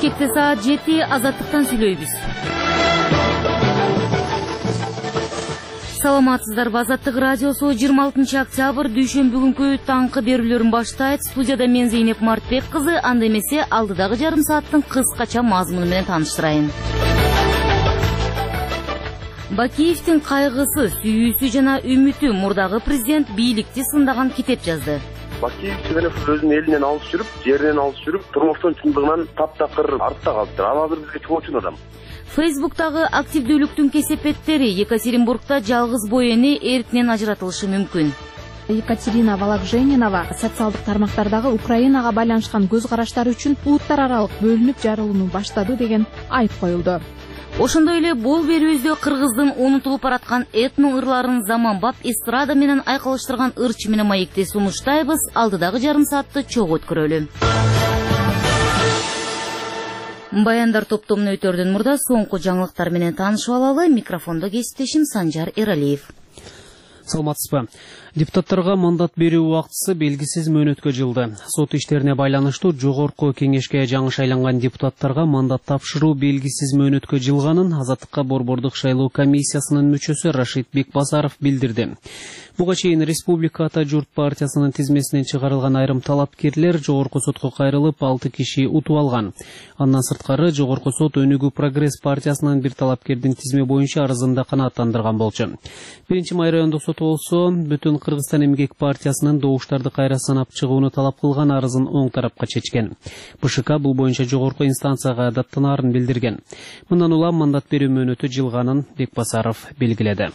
Бишкекте саат 7 азаттыктан сүйлөйбүз. Саламатсыздарбы, Азаттык радиосу 26 октябрь дүйшөмбү күнкү таңкы берүүлөрүн баштайт. Студияда мен Зейнеп Мартбек кызы, анда эмесе алдыдагы жарым сааттын кыскача мазмуну менен тааныштырайын. Бакиевдин кайгысы, сүйүүсү жана үмүтү мурдагы президент бийликти сындаган китеп жазды. Бакиев өзүнүн элинен алыс жүрүп, жеринен алыс жүрүп, турмуштун чындыгынан таптакыр артта калыптыр. Ал азыр бизге чоочун адам. Фейсбуктагы активдүүлүктүн кесепеттери Екатеринбургда жалгыз бой эне эркинен ажыратылышы мүмкүн. Екатерина Валагженинова социалдык тармактардагы Украинага байланышкан көз караштары үчүн улуттар аралык бөлүнүп жарылууну баштады деген айып коюлду. Ошондой эле бул берүүбүздө кыргыздын унутулуп бараткан этно ырларын заманбап эстрада менен айкалыштырган ырчы менен маекти сунуштайбыз. Алдыдагы жарым саатты чогуу өткөрөлү. Баяндар топтомун өтөрдөн мурда соңку жаңылыктар менен таанышып алалы. Микрофондо кесиптешим Санжар Эралиев. Саламатсызбы. Депутаттарга мандат берүү убактысы белгисиз мөөнөткө жылды. Сот иштерине байланыштуу жогорку кеңешке жаңы шайланган депутаттарга мандат тапшыруу белгисиз мөөнөткө жылганын Азаттыкка борбордук шайлоо комиссиясынын мүчөсү Рашид Бекбасаров билдирди. Буга чейин Республика Ата Журт партиясынын тизмесинен чыгарылган айрым талапкерлер жогорку сотко кайрылып 6 киши утуп алган. Андан сырткары жогорку сот Өнүгүү Прогресс партиясынын бир талапкердин тизме боюнча арызында канааттандырган болчу. 1-май райондук соту болсо бүтүн Кыргызстан эмгек партиясынын добуштарды кайра санап чыгууну талап кылган арызын оң тарапка чечкен. БШК бул боюнча жогорку инстанцияга даттанаарын билдирген. Мындан улам мандат берүү мөөнөтү жылганын Бекбасаров белгиледи.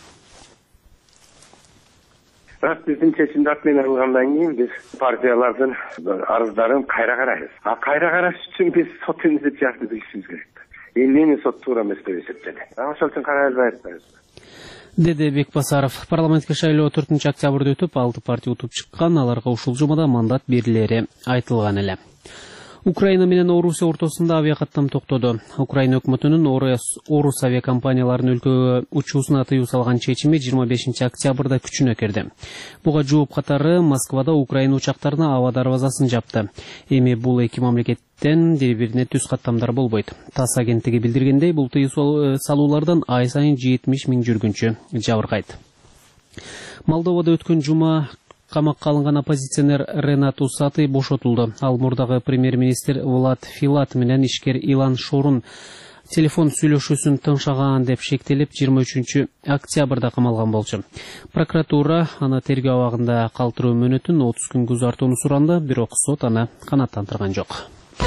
Биздин чечимди менен алгандан кийин биз партиялардын арыздарын кайра карайбыз. Кайра караш үчүн биз сот инициативасы билишибиз керек. Эмне сот туура эмес деп эсептеди. Ошол үчүн карайбыз айтпайбыз. Деди Бекбасаров. Парламентке шайлоо 4 октябрда өтүп, 6 партия утуп чыккан, аларга ушул жумада мандат берилери айтылган эле. Украина менен Орусия ортосунда авиакаттам токтоду. Украина өкмөтүнүн Орус авиакомпанияларын өлкөгө учуусуна тыюу салган чечими 25 октябрда күчүнө кирди. Буга жооп катары Москвада Украина учактарына аба дарбазасын жапты. Эми бул эки мамлекеттен бири-бирине түз каттамдар болбойт. ТАСС агенттиги билдиргендей, бул тыюу салуулардан ай сайын 70 000 жүргүнчү жабыркайт. Молдовада өткөн жума камакка алынган оппозиционер Ренат Усатый бошотулду. Ал мурдагы премьер-министр Влад Филат менен ишкер Илан Шорун телефон сүйлөшүүсүн тыңшаган деп шектелип 23 октябрда камалган болчу. Прокуратура аны тергөө абагында калтыруу мөөнөтүн 30 күнгө узартууну суранды, бирок сот аны канааттандырган жок.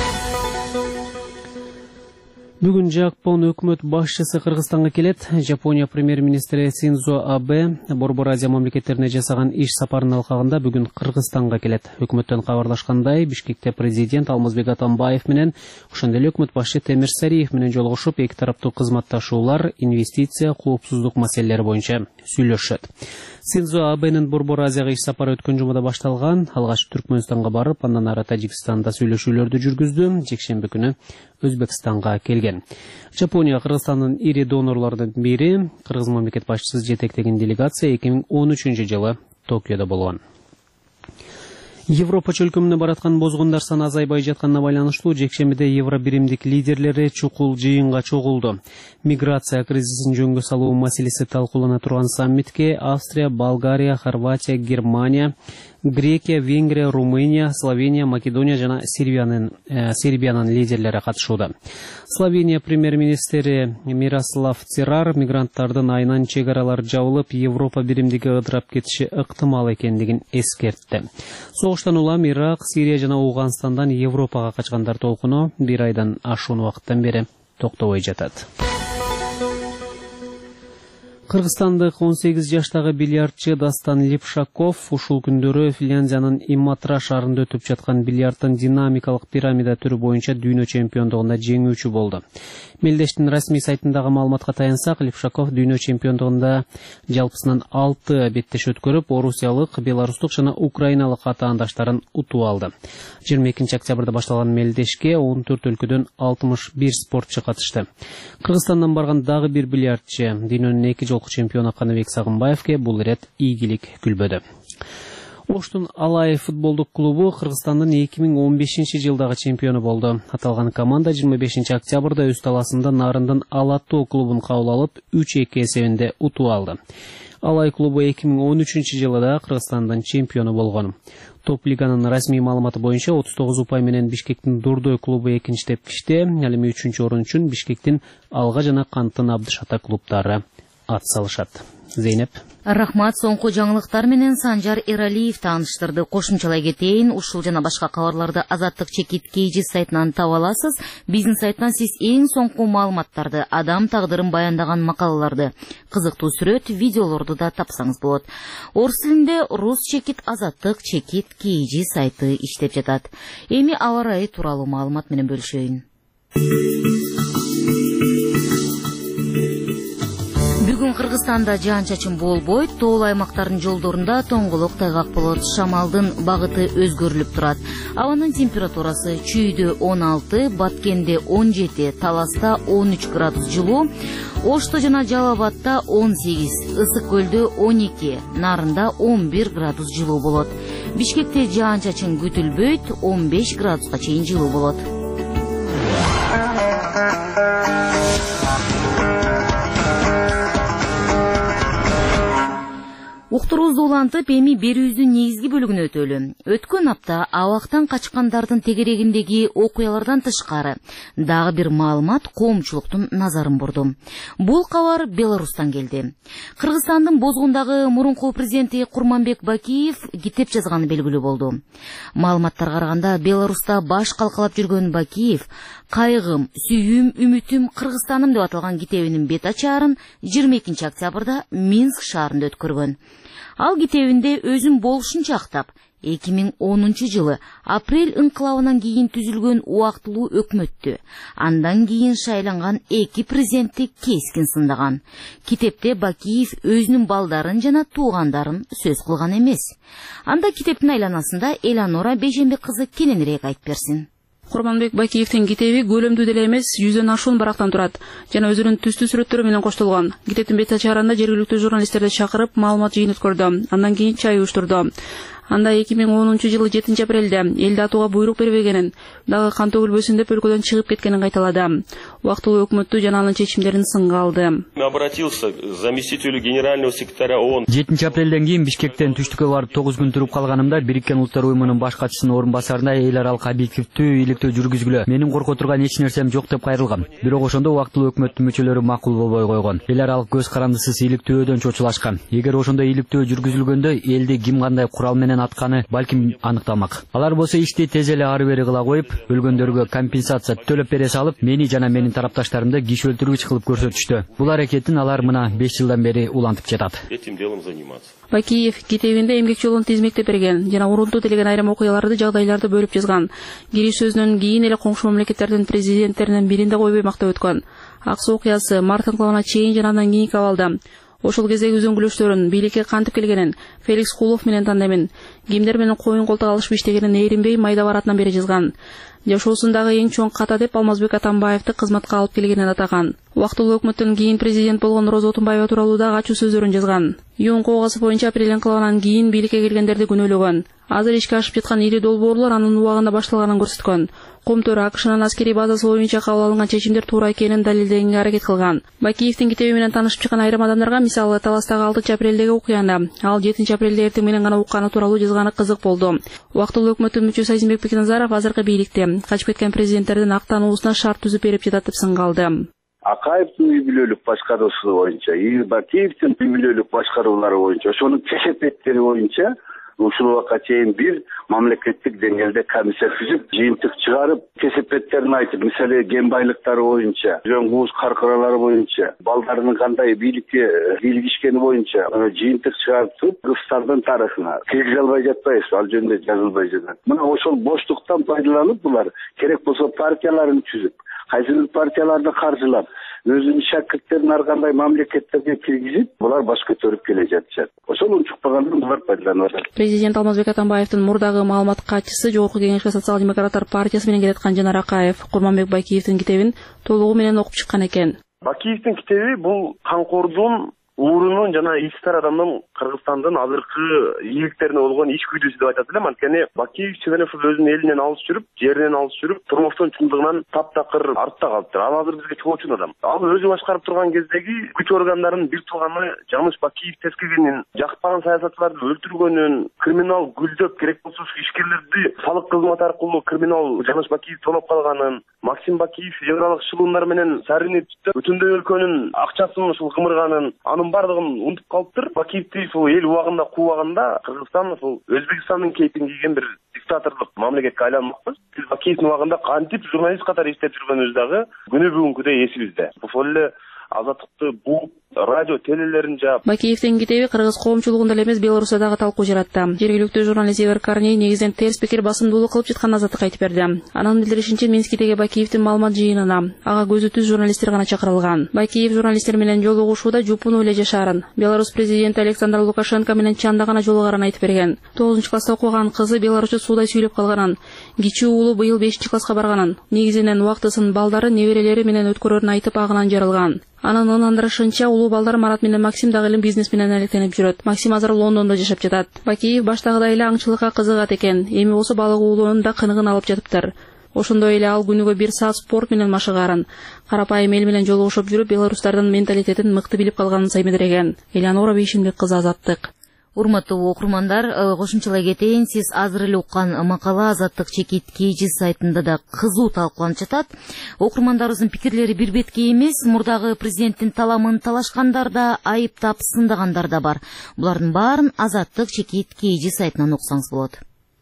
Бүгүн Жапон өкмөт башчысы Кыргызстанга келет. Жапония премьер-министри Синдзо Абе Борбор Азия мамлекеттерине жасаган иш сапарынын алкагында бүгүн Кыргызстанга келет. Өкмөттөн кабарлашкандай, Бишкекте президент Алмазбек Атамбаев менен, ошондой эле өкмөт башчы Темир Сариев менен жолугушуп, эки тараптуу кызматташуулар, инвестиция, коопсуздук маселелери боюнча сүйлөшөт. Синдзо Абенин Борбор Азияга иш сапары өткөн жумада башталган. Алгач Түркмөнстанга барып, андан ары Тажикстанда сүйлөшүүлөрдү жүргүздү. Жекшемби күнү Өзбекстанга келген. Жапония Кыргызстандын ири донорлордун бири. Кыргыз мамлекет башчысы жетектеген делегация 2013 жылы Токиодо болгон. Европа чөлкөмүнө бараткан бозгундар саны азайбай жатканына байланыштуу жекшембиде Евро биримдик лидерлери чукул жыйынга чогулду. Миграция кризисин жөнгө салуу маселеси талкуулана турган саммитке Австрия, Болгария, Хорватия, Германия, Грекия, Венгрия, Румыния, Словения, Македония жана Сербиянын лидерлери катышууда. Словения премьер-министри Мирослав Церар мигранттардын айынан чек аралар жабылып, Европа биримдиги ыдырап кетиши ыктымал экендигин эскертти. Согуштан улам Ирак, Сирия жана Ауганстандан Европага качкандар толкуну бир айдан ашуун убакыттан бери токтобой жатат. Кыргызстандык 18 жаштагы бильярдчы Дастан Липшаков ушул күндөрү Финляндиянын Иматра шаарында өтүп жаткан бильярдтын динамикалык пирамида түрү боюнча дүйнө чемпиондугунда жеңүүчү болду. Мелдештин расмий сайтындагы маалыматка таянсак, Липшаков дүйнө чемпиондугунда жалпысынан 6 беттеш өткөрүп, орусиялык, беларустук жана украиналык атаандаштарын утуп алды. 22 октябрда башталган мелдешке 14 өлкөдөн 61 спортчу катышты. Кыргызстандан барган дагы бир бильярдчы, дүйнөнүн 2 жолку чемпиону Каныбек Сагынбаевке бул ирет ийгилик күлбөдү. Оштун Алай футболдук клубу Кыргызстандын 2015-жылдагы чемпиону болду. Аталган команда 25 октябрда өз таласында Нарындын Алатоо клубун кабыл алып 3-2 эсебинде утуп алды. Алай клубу 2013-жылда Кыргызстандын чемпиону болгон. Топ лиганын расмий маалыматы боюнча 39 упай менен Бишкектин Дурдой клубу 2-тепкичте, ал эми 3-орун үчүн Бишкектин Алга жана Кантын Абдышата клубдары ат салышат. Зейнеп. Рахмат, соңку жаңылыктар менен Санжар Эралиев тааныштырды. Кошумчалай кетейин, ушул жана башка кабарларды Азаттык чекит KG сайтынан таба аласыз. Биздин сайттан сиз эң соңку маалыматтарды, адам тагдырын баяндаган макалаларды, кызыктуу сүрөт, видеолорду да тапсаңыз болот. Орус тилинде Рус чекит Азаттык чекит KG сайты иштеп жатат. Эми аба ырайы тууралуу маалымат менен бөлүшөйүн. Бүгүн Кыргызстанда жаан-чачын болбойт, тоол аймактардын жолдорунда тоңголок тайгак болот. Шамалдын багыты өзгөрүлүп турат. Абанын температурасы Чүйдө 16, Баткенде 17, Таласта 13 градус жылуу, Ошто жана Жалал Абадта 18, Ысык көлдө 12, Нарында 11 градус жылуу болот. Бишкекте жаан-чачын күтүлбөйт, 15 градуска чейин жылуу болот. Уктуруубузду улантып, эми берүүбүздүн негизги бөлүгүнө өтөлү. Өткөн апта абактан качкандардын тегерегиндеги окуялардан тышкары дагы бир маалымат коомчулуктун назарын бурду. Бул кабар Беларустан келди. Кыргызстандын Бозгундагы мурунку президенти Курманбек Бакиев китеп жазганы белгилүү болду. Маалыматтарга караганда, Беларуста баш калкалап жүргөн Бакиев «Кайгым, сүйүүм, үмүтүм, Кыргызстаным» деп аталган китебинин бет ачаарын 22 октябрда Минск шаарында өткөргөн. Ал китебинде өзүн болушунча актап, 2010 жылы апрель ыңкылабынан кийин түзүлгөн убактылуу өкмөттү, андан кийин шайланган эки президентти кескин сындаган. Китепте Бакиев өзүнүн балдарын жана туугандарын сөз кылган эмес. Анда китептин айланасында Эланора Бейжембек кызы кененирээк айтып берсин. Курманбек Бакиевдин китеби көлөмдүү деле эмес, 100дөн ашуун барактан турат жана өзүнүн түстүү сүрөттөрү менен коштолгон. Китептин бет ачаарында жергиликтүү журналисттерди чакырып, маалымат жыйын өткөрдү. Андан кийин чай уюштурду. Анда 2010 жылы 7 апрелде элди атууга буйрук бербегенин, дагы кан төгүлбөсүн деп өлкөдөн чыгып кеткенин кайталады. Убактылуу өкмөттү жана анын чечимдерин сынга алды. Обратился к заместителю генерального секретаря ООН. 7 апрелден кийин Бишкектен түштүккө барып 9 күн туруп калганымда Бириккен Улуттар уюмунун баш катчысынын орун басарына эл аралык объективдүү иликтөө жүргүзгүлө. Менин корко турган эч нерсем жок деп кайрылгам. Бирок ошондо убактылуу өкмөттүн мүчөлөрү макул болбой койгон. Эл аралык көз карандысыз иликтөөдөн чочулашкан. Эгер ошондой иликтөө жүргүзүлгөндө элди ким кандай курал менен атканы балким аныкталмак. Алар болсо ишти тез эле ары бери кыла коюп, өлгөндөргө компенсация төлөп бере салып, мени жана менин тарапташтарымды киши өлтүргүч кылып көрсөтүштү. Бул аракетин алар мына 5 жылдан бери улантып жатат. Этим делом заниматься. Бакиев китебинде эмгек жолун тизмектеп берген жана урунтуу делеген айрым окуяларды, жагдайларды бөлүп жазган. Кириш сөзүнөн кийин эле коңшу мамлекеттердин президенттеринин биринде койбой мактап өткөн. Ак Суу окуясы март ыңкылабына чейин жана андан кийинки абалда ошол кездеги үзөңгүлөштөрүн, бийликке кантип келгенин, Феликс Кулов менен тандаймын, кимдер менен коюн колтук алышып иштегенин ээринбей майда баратынан бери жазган. Жашоосундагы эң чоң ката деп Алмазбек Атамбаевди кызматка алып келгенин атаган. Убактылуу өкмөттөн кийин президент болгон Роза Отунбаева тууралуу да ачуу сөздөрүн жазган. ЮНК огасы боюнча апрель ыңкылабынан кийин бийликке келгендерди күнөөлөгөн. Азыр ишке ашып жаткан ири долбоорлор анын убагында башталганын көрсөткөн. Кумтөр АКШнын аскерий базасы боюнча кабыл алынган чечимдер туура экенин далилдегенге аракет кылган. Бакиевдин китеби менен таанышып чыккан айрым адамдарга, мисалы Таластагы 6 апрелдеги окуяны, ал 7 апрелде эртең менен гана укканы тууралуу жазганы кызык болду. Убактылуу өкмөттүн мүчөсү Азимбек Бекназаров азыркы бийликте качып кеткен президенттердин актануусуна шарт түзүп берип жатат деп сынга алды. Акаевдин үй бүлөлүк башкаруусу боюнча, Бакиевдин үй бүлөлүк башкаруулары боюнча, ошонун кесепеттери боюнча ушул убакка чейин бир мамлекеттик деңгээлде комиссия түзүп, жыйынтык чыгарып, кесепеттерин айтып, мисалы кен байлыктары боюнча, жөн каркыралары боюнча, балдарынын кандай бийликке кийлигишкени боюнча жыйынтык чыгарып, Кыргызстандын тарыхына киргизе албай жатпайбыз, ал жөнүндө жазылбай жатат. Мына ошол боштуктан пайдаланып булар керек болсо партияларын түзүп, кайсы бир партияларды каржылап, өзүнүн шакирттерин ар кандай мамлекеттерге киргизип, булар баш көтөрүп келе жатышат. Ошол унчукпагандан булар пайдаланып атат. Президент Алмазбек Атамбаевдин мурдагы маалымат катчысы, Жогорку Кеңешке социал-демократтар партиясы менен келаткан Жанар Акаев Курманбек Бакиевдин китебин толугу менен окуп чыккан экен. Бакиевдин китеби бул Канкордун уурунун жана ишкер адамдын Кыргызстандын азыркы ийгиликтерине болгон иш күйдүүсү деп айтат элем. Анткени Бакиев чыгын өзүнүн элинен алыс жүрүп, жеринен алыс жүрүп, турмуштун чындыгынан таптакыр артта калыптыр. Ал азыр бизге чоочун адам. Ал өзү башкарып турган кездеги күч органдарынын бир тууганы Жаныш Бакиев тескегенин, жакпаган саясатчыларды өлтүргөнүн, криминал гүлдөп керек болсо ишкерлерди салык кызматы аркылуу криминал Жаныш Бакиев тоноп калганын, Максим Бакиев евралык шылымдар менен сарынып бүтүндөй өлкөнүн акчасын ушул кымырганын, анын бардыгын унутуп калыптыр. Бакиевди ушул эл убагында кууганда Кыргызстан ушул Өзбекстандын кейпин кийген бир диктаторлук мамлекетке айланмакпыз. Биз Бакиевдин убагында кантип журналист катары иштеп жүргөнүбүз дагы күнү бүгүнкүдөй эсибизде. Ошол эле азаттыкты бул радио телелерин жаап. Бакиевдин китеби кыргыз коомчулугунда эле эмес, Беларусьта дагы талкуу жаратты. Жергиликтүү журналист Игорь Корней негизинен терс пикир басымдуулук кылып жатканын азаттыкка айтып берди. Анын билдиришинче Минскидеги Бакиевдин маалымат жыйынына ага көзү түз журналисттер гана чакырылган. Бакиев журналисттер менен жолугушууда жупуну эле жашаарын, Беларусь президенти Александр Лукашенко менен чанда гана жолугарын айтып берген. 9-класста окуган кызы беларусча суудай сүйлөп калганын, кичүү уулу быйыл 5-класска барганын, негизинен убактысын балдары, неберелери менен өткөрөрүн айтып агынан жарылган. Анын ынандырышынча улуу балдар Марат менен Максим дагы эле бизнес менен алектенип жүрөт. Максим азыр Лондондо жашап жатат. Бакиев баштагыдай эле аңчылыкка кызыгат экен. Эми болсо балык уулоонун да кыныгын алып жатыптыр. Ошондой эле ал күнүгө 1 саат спорт менен машыгарын, карапайым эл менен жолугушуп жүрүп, беларустардын менталитетин мыкты билип калганын саймедиреген. Элеонора Бейшимбек кызы, Азаттык. Урматтуу окурмандар, кошумчалай кетейин, сиз азыр эле уккан макала Азаттык чекит KG сайтында да кызуу талкууланып жатат. Окурмандарыбыздын пикирлери бир бетке эмес, мурдагы президенттин таламын талашкандар да, айыптап сындагандар да бар. Булардын баарын Азаттык чекит KG сайтынан уксаңыз болот.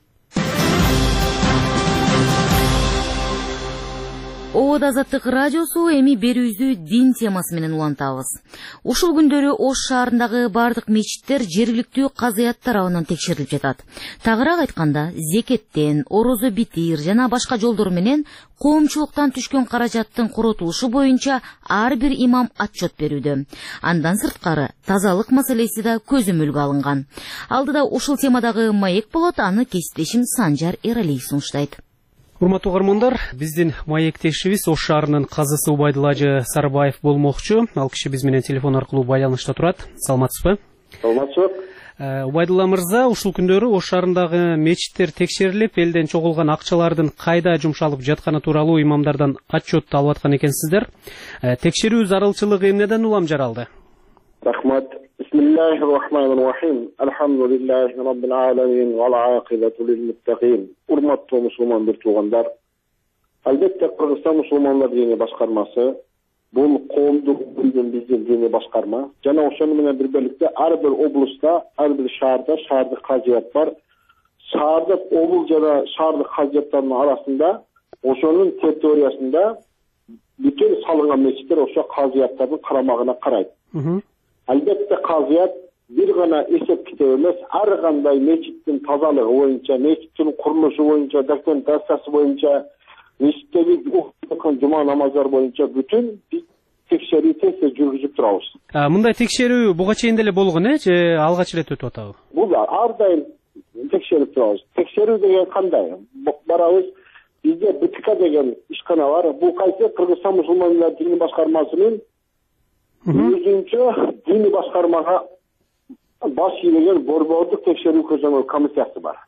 Оод Азаттык радиосу эми берүүбүздү дин темасы менен улантабыз. Ушул күндөрү Ош шаарындагы бардык мечиттер жергиликтүү казыят тарабынан текшерилип жатат. Тагыраак айтканда, зекеттен, орозо битир жана башка жолдор менен коомчулуктан түшкөн каражаттын коротулушу боюнча ар бир имам отчет берүүдө. Андан сырткары тазалык маселеси да көзөмөлгө алынган. Алдыда ушул темадагы маек болот, аны кесиптешим Санжар Эралиев сунуштайт. Урматтуу угармандар, биздин маектешибиз Ош шаарынын казысы Убайдыл Ажы Сарбаев болмокчу. Ал киши биз менен телефон аркылуу байланышта турат. Саламатсызбы? Саламатсызбы. Убайдылла мырза, ушул күндөрү Ош шаарындагы мечиттер текшерилип, элден чогулган акчалардын кайда жумшалып жатканы тууралуу имамдардан отчет алып аткан экенсиздер. Текшерүү зарылчылыгы эмнеден улам жаралды? Рахмат. Бисмиллахир-рахманир-рахим. Алхамдулиллахи раббил аламин вал акибату лил муттакин. Урматтуу мусулман бир туугандар, албетте Кыргызстан мусулмандар дини башкармасы бул коомдук биздин дини башкарма. Жана ошону менен бирбеликте ар бир облуста, ар бир шаарда шаардык казыят бар. Шаардык облус жана шаардык казыяттардын арасында, ошонун территориясында бүтүн салынган мечиттер ошо казыяттардын карамагына карайт. Албетте казыят бир гана эсеп китеп эмес, ар кандай мечиттин тазалыгы боюнча, мечиттин курулушу боюнча, документациясы боюнча, мечиттеги жума намаздар боюнча бүтүн текшерүү тез жүргүзүп турабыз. Мындай текшерүү буга чейин деле болгон, же алгач эле өтүп атабы? Бул ар дайым текшерип турабыз. Текшерүү деген кандай? Барабыз, бизде БТК деген ишкана бар. Бул кайсы Кыргызстан мусулмандар дини башкармасынын өзүнчө дини башкармага баш ийген борбордук текшерүү көзөмөл комиссиясы бар.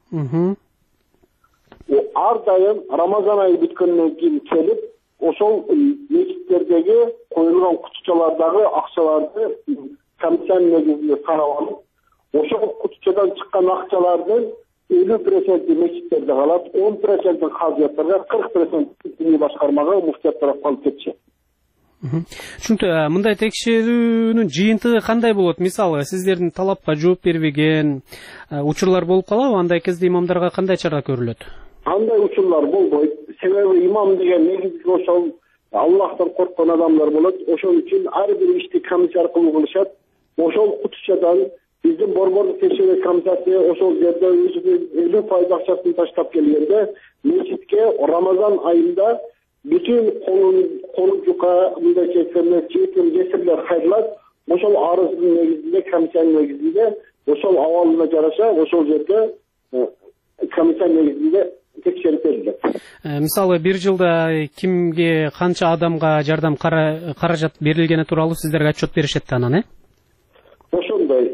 Ар дайым Рамазан айы бүткөндөн кийин келип, ошол мечиттердеги коюлган кутучалардагы акчаларды комиссиянын негизинде карап алып, ошол кутучадан чыккан акчалардын 50% мечиттерде калат, 10% казыяттарга, 40% дини башкармага, муфтияттарга калып кетишет. Чүнтү, мындай текшерүүнүн жыйынтыгы кандай болот? Мисалы, сиздердин талапка жооп бербеген учурлар болуп калабы? Андай кезде имамдарга кандай чара көрүлөт? Андай учурлар болбойт. Себеби имам деген негизги ошол Аллахтан корккон адамдар болот. Ошол үчүн ар бир ишти комиссия аркылуу кылышат. Ошол кутучадан биздин борбордук текшерүү комиссиясы ошол жерде өзүнүн 50% акчасын таштап келгенде, мечитке Рамазан айында bütün konu yuka, münde çekimler, cesirler hayırlar, oşol arızın negizinde, komisyon negizinde, oşol avalına caraşa, oşol yerde komisyon negizinde tekşerip edilir. Мисалы, бир жылда кимге канча адамга жардам каражат берилгени тууралуу сиздерге отчет беришет да анан,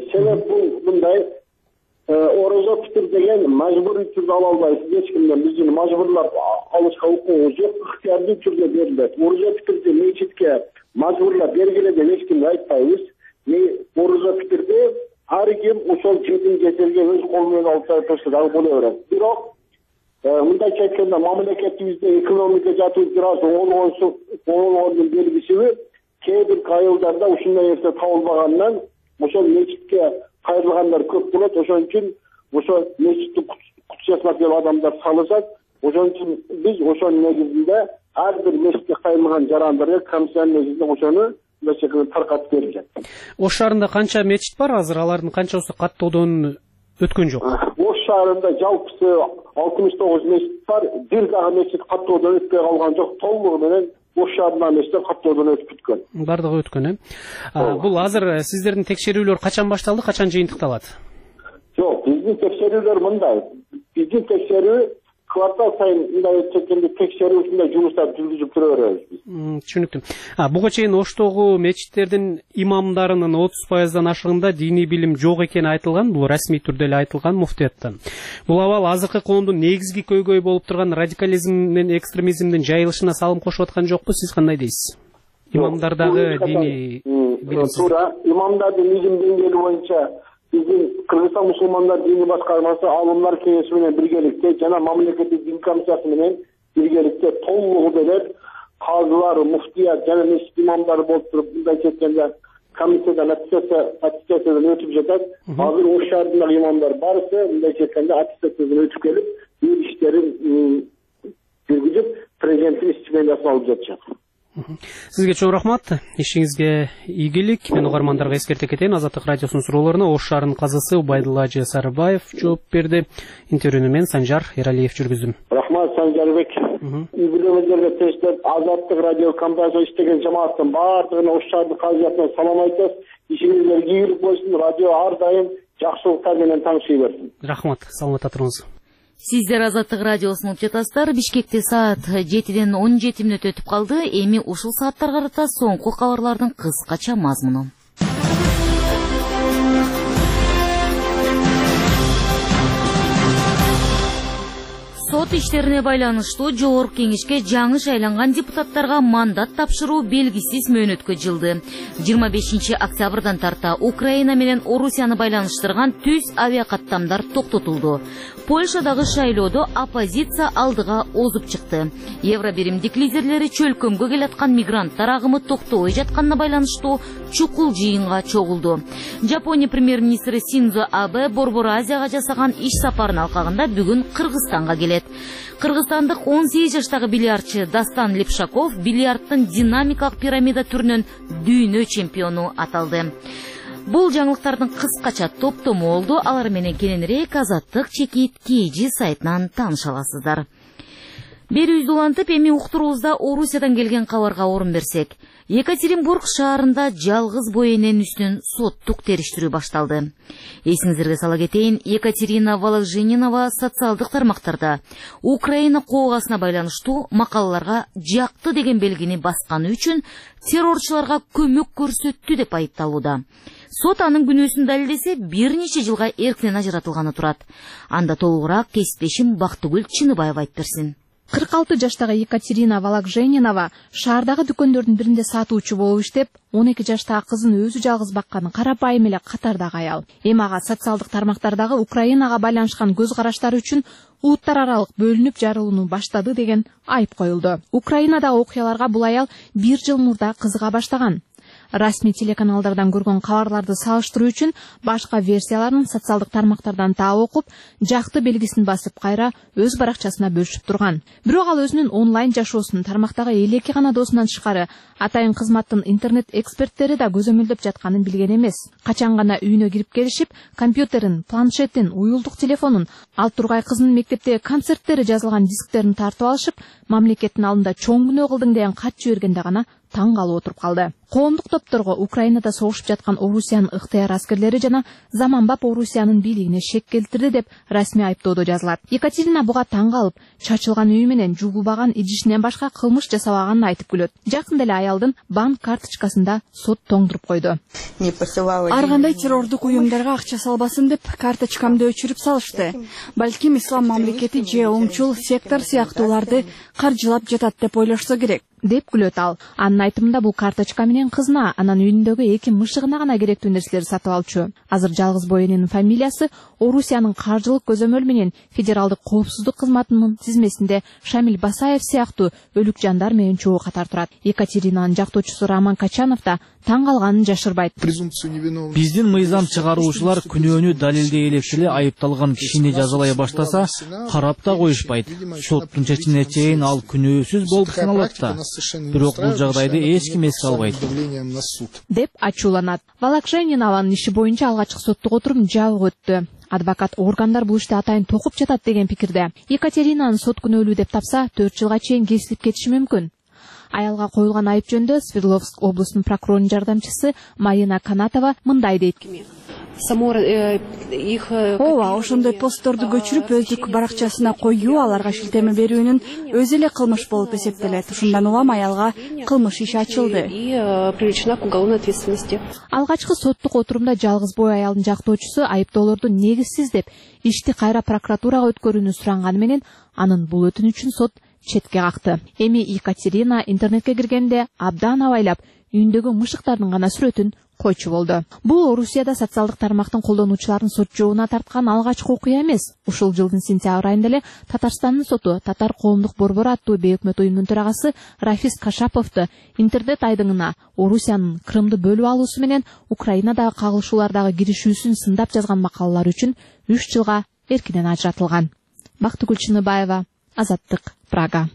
Sebep bunday oruza tutur деген majburiy түрдө ала албайсыз. Эч кимден биздин мажбурлап алышка укугубуз жок, ыктыярдуу түрдө берилет. Оруза туturду мечитке мажбурлап бергиле деп эч кимге айтпайбыз. Оруза туturду ар ким ошол жетим кеселге өз колу менен алып барса дагы боло берет. Бирок мындайча айтканда мамлекетибизде экономика жатып турат, оңолгондун белгисиби кээ бир айылдарда ушундай нерсе табылбагандан ошол мечитке кайрылгандар көп болот. Ошон үчүн ошо мечитти кутчасына келип адамдар салышат. Ошон үчүн биз ошонун негизинде ар бир мечитке кайрылган жарандарга комиссиянын негизинде ошону таркатып берилет. Ош шаарында канча мечит бар азыр? Алардын канчасы каттоодон өткөн жок? Ош шаарында жалпысы 69 мечит бар. Бир дагы мечит каттоодон өтпөй калган жок. Толугу менен Ош шаарынын мечиттер каттоодон өтүп бүткөн. Бардыгы өткөн, Бул азыр сиздердин текшерүүлөр качан башталды, качан жыйынтыкталат? Жок, биздин текшерүүлөр мындай. Биздин текшерүү квартал сайын мындай өткөндө текшерүү ушундай жумуштарды жүргүзүп тура беребиз биз. Түшүнүктүү. Буга чейин Оштогу мечиттердин имамдарынын 30%дан ашыгында диний билим жок экени айтылган, бул расмий түрдө эле айтылган муфтияттан. Бул абал азыркы коомдун негизги көйгөйү болуп турган радикализм менен экстремизмдин жайылышына салым кошуп аткан жокпу? Сиз кандай дейсиз? Имамдардагы диний билим. Туура, имамдардын илим деңгээли боюнча биздин Кыргызстан мусулмандар дини башкармасы алымдар кеңеши менен биргеликте жана мамлекеттик дин комиссиясы менен биргеликте толугу менен казылар, муфтият жана мечит имамдары болуп туруп мындайча айтканда комиссиядан аттестациядан өтүп жатат. Азыр Ош шаарындагы имамдар барысы мындайча айтканда аттестациядан өтүп келип, үй иштерин жүргүзүп, президенттин стипендиясын алып жатышат. Сизге чоң рахмат. Ишиңизге ийгилик. Мен угармандарга эскерте кетейин. Азаттык радиосунун суроолоруна Ош шаарынын казысы Убайдулла Ажы Сарыбаев жооп берди. Интервьюну мен Санжар Эралиев жүргүздүм. Рахмат Санжарбек. Үй-бүлөңүздөргө тештеп Азаттык радио компаниясында иштеген жамааттын баардыгына Ош шаардык казыятынан салам айтабыз. Ишиңиздер ийгилик болсун. Радио ар дайым жакшылыктар менен таңшый берсин. Рахмат. Саламатта туруңуз. Сиздер Азаттык радиосун угуп жатасыздар. Бишкекте саат 7ден 17 мүнөт өтүп калды. Эми ушул сааттарга карата соңку кабарлардын кыскача мазмуну. Сот иштерине байланыштуу Жогорку кеңешке жаңы шайланган депутаттарга мандат тапшыруу белгисиз мөөнөткө жылды. 25 октябрдан тарта Украина менен Орусияны байланыштырган түз авиакаттамдар токтотулду. Польшадагы шайлоодо оппозиция алдыга озуп чыкты. Евробиримдик лидерлери чөлкөмгө келаткан мигранттар агымы токтобой жатканына байланыштуу чукул жыйынга чогулду. Жапония премьер-министри Синдзо Абе Борбор Азияга жасаган иш сапарынын алкагында бүгүн Кыргызстанга келет. Кыргызстандык 18 жаштагы бильярдчы Дастан Лепшаков бильярдтын динамикалык пирамида түрүнүн дүйнө чемпиону аталды. Бул жаңылыктардын кыскача топтому болду. Алар менен кененирээк Азаттык чекит KG сайтынан тааныша аласыздар. Берүүбүздү улантып, эми уктуруубузда Орусиядан келген кабарга орун берсек. Екатеринбург шаарында жалгыз бой эненин соттук териштирүү башталды. Эсиңиздерге сала кетейин, Екатерина Валоженинова социалдык тармактарда Украина коогасына байланыштуу макалаларга жакты деген белгини басканы үчүн террорчуларга көмөк көрсөттү деп айыпталууда. Сот анын күнөөсүн далилдесе, бир нече жылга эрктен ажыратылганы турат. Анда толугураак кесиптешим Бактыгүл Чыныбаева айтып берсин. 46 жаштагы Екатерина Валоженинова шаардагы дүкөндөрдүн биринде сатуучу болуп иштеп, 12 жаштагы кызын өзү жалгыз баккан карапайым эле катардагы аял. Эми ага социалдык тармактардагы Украинага байланышкан көз караштары үчүн улуттар аралык бөлүнүп жарылууну баштады деген айып коюлду. Украинадагы окуяларга бул аял 1 жыл мурда кызыга баштаган. Расмий телеканалдардан көргөн кабарларды салыштыруу үчүн башка версияларын социалдык тармактардан таап окуп, жакты белгисин басып кайра өз баракчасына бөлүшүп турган. Бирок ал өзүнүн онлайн жашоосун тармактагы 2 гана досунан тышкары атайын кызматтын интернет эксперттери да көзөмөлдөп жатканын билген эмес. Качан гана үйүнө кирип келишип, компьютерин, планшетин, уюлдук телефонун, ал тургай кызынын мектептеги концерттери жазылган дисктерин тартып алышып, мамлекеттин алдында чоң күнөө кылдың деген кат жибергенде гана таң калып отуруп калды. Коомдук топторго Украинада согушуп жаткан Орусиянын ыктыяр аскерлери жана заманбап Орусиянын бийлигине шек келтирди деп расмий айыптоодо жазылат. Екатерина буга таң калып, чачылган үйү менен жугулбаган идишинен башка кылмыш жасабаганын айтып күлөт. Жакында эле аялдын банк карточкасында сот тоңдуруп койду. Ар кандай террордук уюмдарга акча салбасын деп карточкамды өчүрүп салышты. Балким ислам мамлекети же оңчул сектор сыяктууларды каржылап жатат деп ойлошсо керек, деп күлөт ал. Анын айтымында бул карточка менен кызына, анан үйүндөгү 2 мышыгына гана керектүү нерселерди сатып алчу. Азыр жалгыз боенинин фамилиясы Орусиянын каржылык көзөмөл менен федералдык коопсуздук кызматынын тизмесинде Шамил Басаев сыяктуу өлүк жандар менен чогуу катар турат. Екатеринанын жактоочусу Роман Качанов да таң калганын жашырбайт. Биздин мыйзам чыгаруучулар күнөөнү далилдей элек эле айыпталган кишини жазалай баштаса, карап да коюшпайт. Соттун чечимине чейин ал күнөөсүз болуп саналат да. Бирок бул жагдайды эч ким эске албайт, деп ачууланат. Валакженинованын иши боюнча алгачкы соттук отурум жабык өттү. Адвокат органдар бул ишти атайын токуп жатат деген пикирде. Екатеринанын сот күнөөлүү деп тапса, 4 жылга чейин кесилип кетиши мүмкүн. Аялга коюлган айып жөнүндө Свердловск облусунун прокурорунун жардамчысы Марина Канатова мындай дейт. Ооба, ошондой постторду көчүрүп өздүк баракчасына коюу, аларга шилтеме берүүнүн өзү эле кылмыш болуп эсептелет. Ушундан улам аялга кылмыш иши ачылды. Алгачкы соттук отурумда жалгыз бой аялдын жактоочусу айыптоолорду негизсиз деп ишти кайра прокуратурага өткөрүүнү суранганы менен анын бул өтүнүчүн сот четке какты. Эми Екатерина интернетке киргенде абдан абайлап үйүндөгү мышыктардын гана сүрөтүн койчу болду. Бул Орусияда социалдык тармактын колдонуучуларын сот жообуна тарткан алгачкы окуя эмес. Ушул жылдын сентябрь айында эле Татарстандын соту Татар коомдук борбору аттуу бейөкмөт уюмдун төрагасы Рафис Кашаповду интернет айдыңына Орусиянын Крымды бөлүп алуусу менен Украинадагы кагылышуулардагы киришүүсүн сындап жазган макалалар үчүн 3 жылга эркинен ажыратылган. Бактыгүл Чыныбаева, Азаттык, Прага.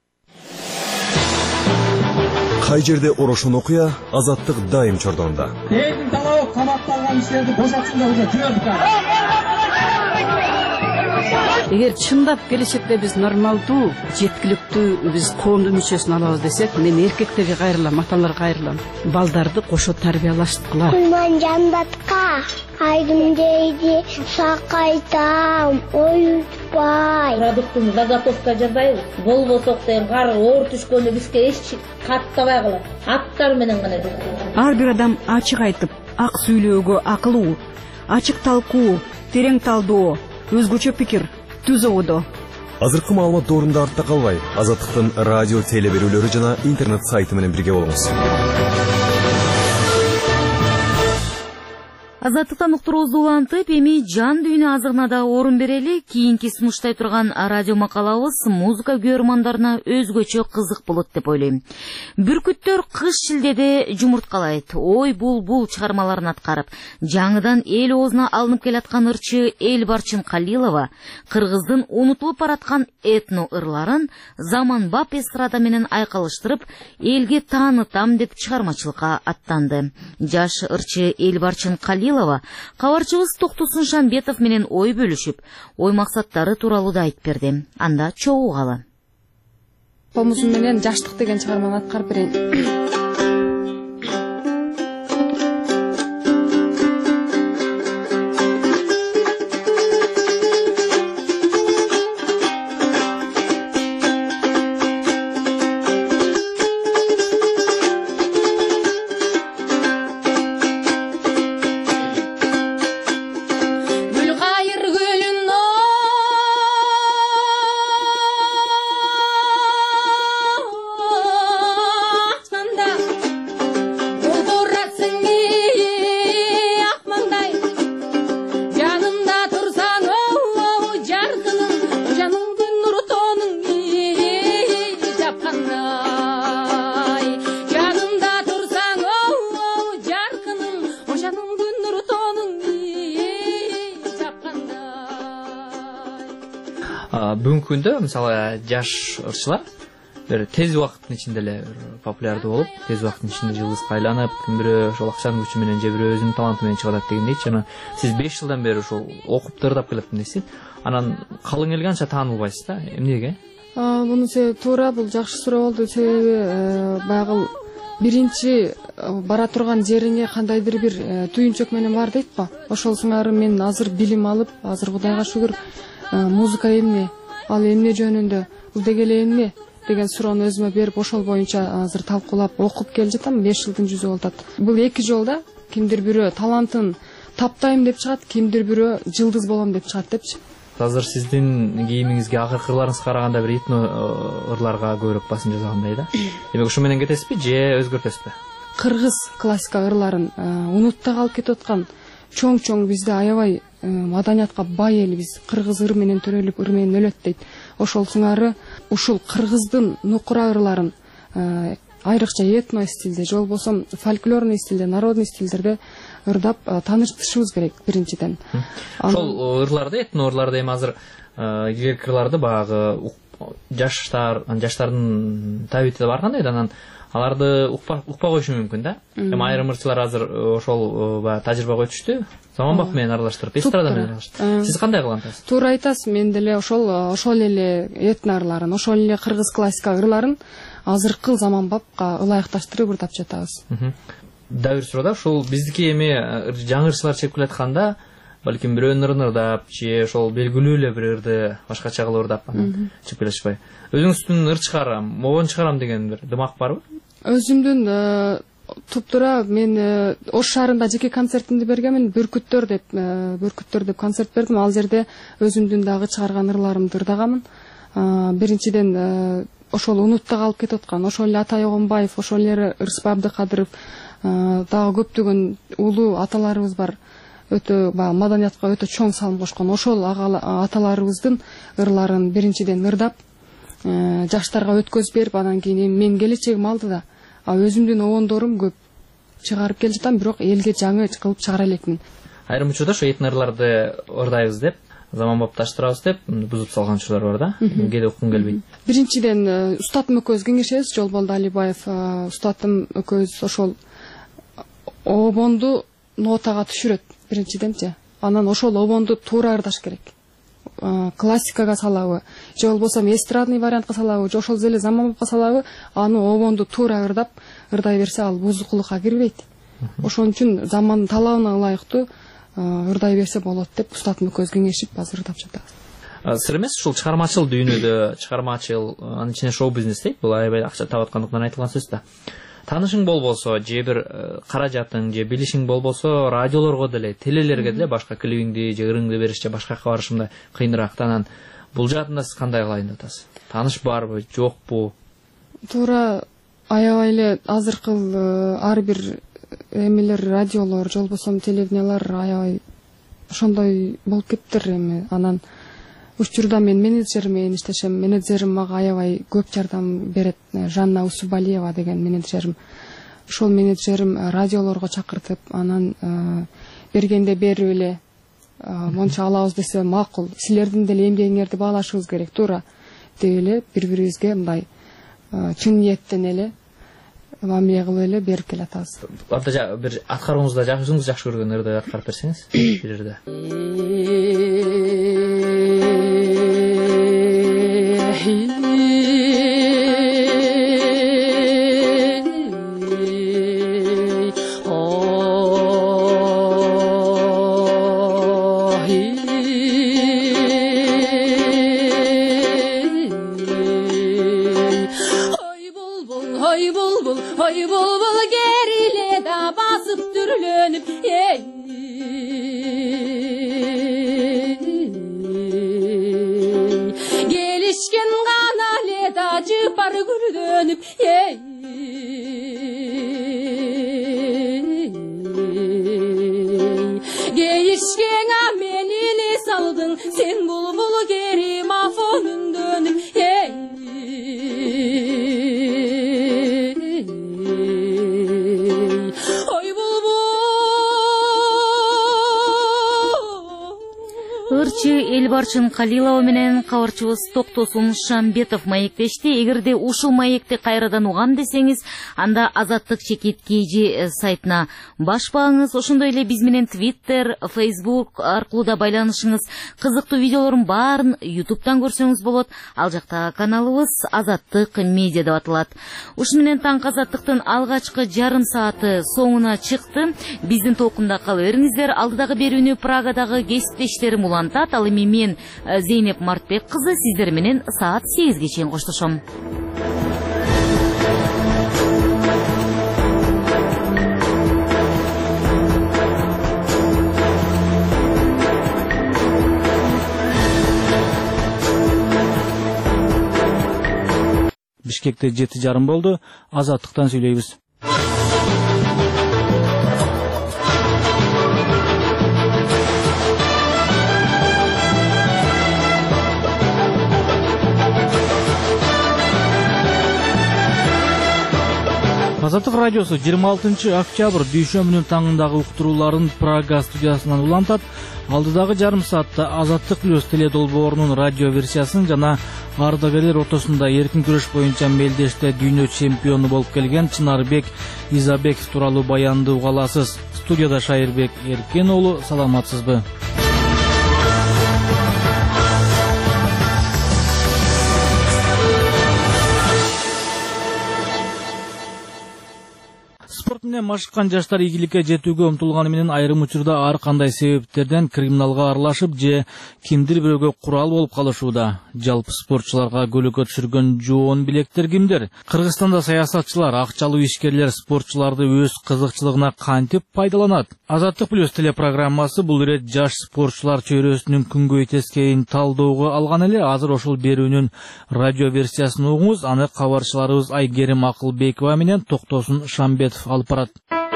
Кай жерде орошон окуя, Азаттык дайым чордонда. Элдин талабы камакталган иштерди бошотсундар уже жүрдүк. Эгер чындап келечекте биз нормалдуу, жеткиликтүү биз коомдун мүчөсүн алабыз десек, мен эркектерге кайрылам, аталарга кайрылам. Балдарды кошо тарбиялаштыкыла. Кулман жандатка айдым дейди, сакайтам, оютпай. Продуктун заготовка жасайбыз. Болбосок деген кар оор түшкөндө бизге эч каттабай калат. Аттар менен гана биз. Ар бир адам ачык айтып, ак сүйлөөгө акылуу, ачык талкуу, терең талдоо, өзгөчө пикир түзөбүдө. Азыркы маалымат доорунда артта калбай, Азаттыктын радио теле берүүлөрү жана интернет сайты менен бирге болуңуз. Азаттыктан уктуруубузду улантып, эми жан дүйнө азыгына да орун берели. Кийинки сунуштай турган радио макалабыз музыка көрөрмандарына өзгөчө кызык болот деп ойлойм. Бүркүттөр кыш шилдеде жумурткалайт. Ой бул чыгармаларын аткарып, жаңыдан эл оозуна алынып келаткан ырчы Элбарчын Калилова кыргыздын унутулуп бараткан этно ырларын заманбап эстрада менен айкалыштырып, элге таанытам деп чыгармачылыкка аттанды. Жаш ырчы Элбарчын Калилова кабарчыбыз Токтосун Шамбетов менен ой бөлүшүп, ой максаттары тууралуу да айтып берди. Анда чогуу калы. Комузун менен жаштык деген чыгарманы аткарып берейин. Бүгүнкү күндө мисалы жаш ырчылар бир тез убакыттын ичинде эле популярдуу болуп, тез убакыттын ичинде жылдызга айланып, ким бирөө ошол акчанын күчү менен же бирөө өзүнүн таланты менен чыгып атат дегендейчи. Жана сиз 5 жылдан бери ошол окуп тырдап келатам дейсиз. Анан калың эл канча таанылбайсыз да? Эмнеге? Муну себеби туура, бул жакшы суроо болду. Себеби баягы биринчи бара турган жериңе кандайдыр бир түйүнчөк менен бар дейт го. Ошол сыңары мен азыр билим алып, азыр Кудайга шүгүр, музыка эмне, ал эмне жөнүндө, деги эле эмне деген суроону өзүмө берип, ошол боюнча азыр талкуулап окуп келе жатам. 5 жылдын жүзү болуп атат. Бул 2 жолда кимдир бирөө талантын таптайм деп чыгат, кимдир бирөө жылдыз болом деп чыгат депчи. Азыр сиздин кийимиңизге акыркы ырларыңызга караганда бир этно ырларга көбүрөөк басым жасагандай да. Демек ошо менен кетесизби же өзгөртөсүзбү? Кыргыз классика ырларын унутта калып кетип аткан чоң бизде аябай маданиятка бай элбиз. Кыргыз ыр менен төрөлүп, ыр менен өлөт дейт. Ошол сыңары ушул кыргыздын нукура ырларын айрыкча этно стилде же болбосо фольклорный стилде, народный стилдерде ырдап таанышышыбыз керек биринчиден. Ошол ырларды, этно ырларды эми азыр илгерки ырларды баягы жаштардын табити бар кандай да, анан аларды укпай коюшу мүмкүн да. Эми айрым ырчылар азыр ошол баягы тажрыйбага өтүштү. Заманбап менен аралаштырып, эстрада менен аралаштырып. Сиз кандай кылган атасыз? Туура айтасыз, мен деле ошол эле этно ырларын, ошол эле кыргыз классика ырларын азыркы заманбапка ылайыкташтырып ырдап жатабыз. Да бир суроо да, ушул биздики эми жаңы ырчылар чегип келатканда, балким бирөөнүн ырын ырдап, же ошол белгилүү эле бир ырды башкача кылып ырдап анан чыгып келишпай. Өзүңүздүн ыр чыгарам, могон чыгарам деген бир дымак барбы? Өзүмдүн туптура мен Ош шаарында жеке концертимди бергенмин, Бүркүттөр деп концерт бердим. Ал жерде өзүмдүн дагы чыгарган ырларымды ырдаганмын. Биринчиден ошол унутта калып кетип аткан, ошол эле Атай Огонбаев, ошол эле Ырысбай Абдыкадыров, дагы көптөгөн улуу аталарыбыз бар. Өтө маданиятка өтө чоң салым кошкон. Ошол аталарыбыздын ырларын биринчиден ырдап, жаштарга өткөзүп берип, анан кийин мен келечегим алдыда. Өзүмдүн обондорум көп чыгарып келе жатам, бирок элге жаңы кылып чыгара элекмин. Айрым учурда ошо этно ырларды ырдайбыз деп, заманбапташтырабыз деп бузуп салган учурлар бар да. Кээде уккум келбейт. Биринчиден устатым экөөбүз кеңешебиз, Жолболду Алибаев устатым экөөбүз ошол обонду нотага түшүрөт биринчиденчи. Анан ошол обонду туура ырдаш керек. Классикага салабы, же болбосо эстрадный вариантка салабы, же ошол эле заманбапка салабы, аны обонду туура ырдай берсе, ал бузукулукка кирбейт. Ошон үчүн замандын талабына ылайыктуу ырдай берсе болот деп устатым экөөбүз кеңешип азыр ырдап жатабыз. Сыр эмес, ушул чыгармачыл дүйнөдө, чыгармачыл, анын ичинде шоу бизнес дейт, бул аябай акча таап аткандыктан айтылган сөз да. Таанышың болбосо, же бир каражатың, же билишиң болбосо, радиолорго деле, телелерге деле башка клибиңди, же ырыңды бериш, же башка барышымда кыйыныраак. Анан бул жаатында сиз кандай кылайын деп атасыз? Тааныш барбы, жокпу? Туура аябай эле азыркы ар бир эмелер, радиолор, же болбосо телевидениялар аябай ошондой болуп кетиптир эми. Анан учурда мен менеджер менен иштешем. Менеджерим мага аябай көп жардам берет. Жанна Усубалиева деген менеджерим. Ошол менеджерим радиолорго чакыртып, анан бергенде берип эле монча алабыз десе макул. Силердин деле эмгегиңерди баалашыбыз керек, туура деп эле бири-бирибизге мындай чын ниеттен эле мамиле кылып эле берип келатабыз. Анда бир аткаруңузда өзүңүз жакшы көргөн ырды аткарып берсеңиз, бир ырды. Ой bulbul gerile da basıp dürülönüp gelişken kanale da cıpar gürdönüp gelişken amelini saldın sen bulbul geri mafonun dönüp ырчы эл Айбарчын Калилова менен кабарчыбыз Токтосун Шамбетов маектешти. Эгерде ушул маекти кайрадан угам десеңиз, анда Азаттык чекит KG сайтына баш багыңыз. Ошондой эле биз менен Twitter, Facebook аркылуу да байланышыңыз. Кызыктуу видеолордун баарын YouTube'дан көрсөңүз болот. Ал жакта каналыбыз Азаттык медиа деп аталат. Ушу менен таңкы Азаттыктын алгачкы жарым сааты соңуна чыкты. Биздин толкунда кала бериңиздер. Алдыдагы берүүнү Прагадагы кесиптештерим улантат. Ал эми мен Зейнеп Мартбек кызы сиздер менен саат 8ге чейин коштошом. Бишкекте 7:30 болду. Азаттыктан сүйлөйбүз. Азаттык радиосу 26 октябрь дүйшөмбүнүн таңындагы уктурууларын Прага студиясынан улантат. Алдыдагы жарым саатта Азаттык плюс теледолбоорунун радио версиясын жана ардагерлер ортосунда эркин күрөш боюнча мелдеште дүйнө чемпиону болуп келген Чынарбек Изабеков тууралуу баянды уга аласыз. Студияда Шайырбек Эркен уулу, саламатсызбы? Спорт менен машыккан жаштар ийгиликке жетүүгө умтулганы менен айрым учурда ар кандай себептерден криминалга аралашып же кимдир бирөөгө курал болуп калышууда. Жалпы спортчуларга көлөкө түшүргөн жоон билектер кимдер? Кыргызстанда саясатчылар, акчалуу ишкерлер спортчуларды өз кызыкчылыгына кантип пайдаланат? Азаттык плюс телепрограммасы бул ирет жаш спортчулар чөйрөсүнүн күнгөй тескейин талдоого алган эле. Азыр ошол берүүнүн радио версиясын угуңуз. Аны кабарчыларыбыз Айгерим Акылбекова менен Токтосун Шамбетов алып барат.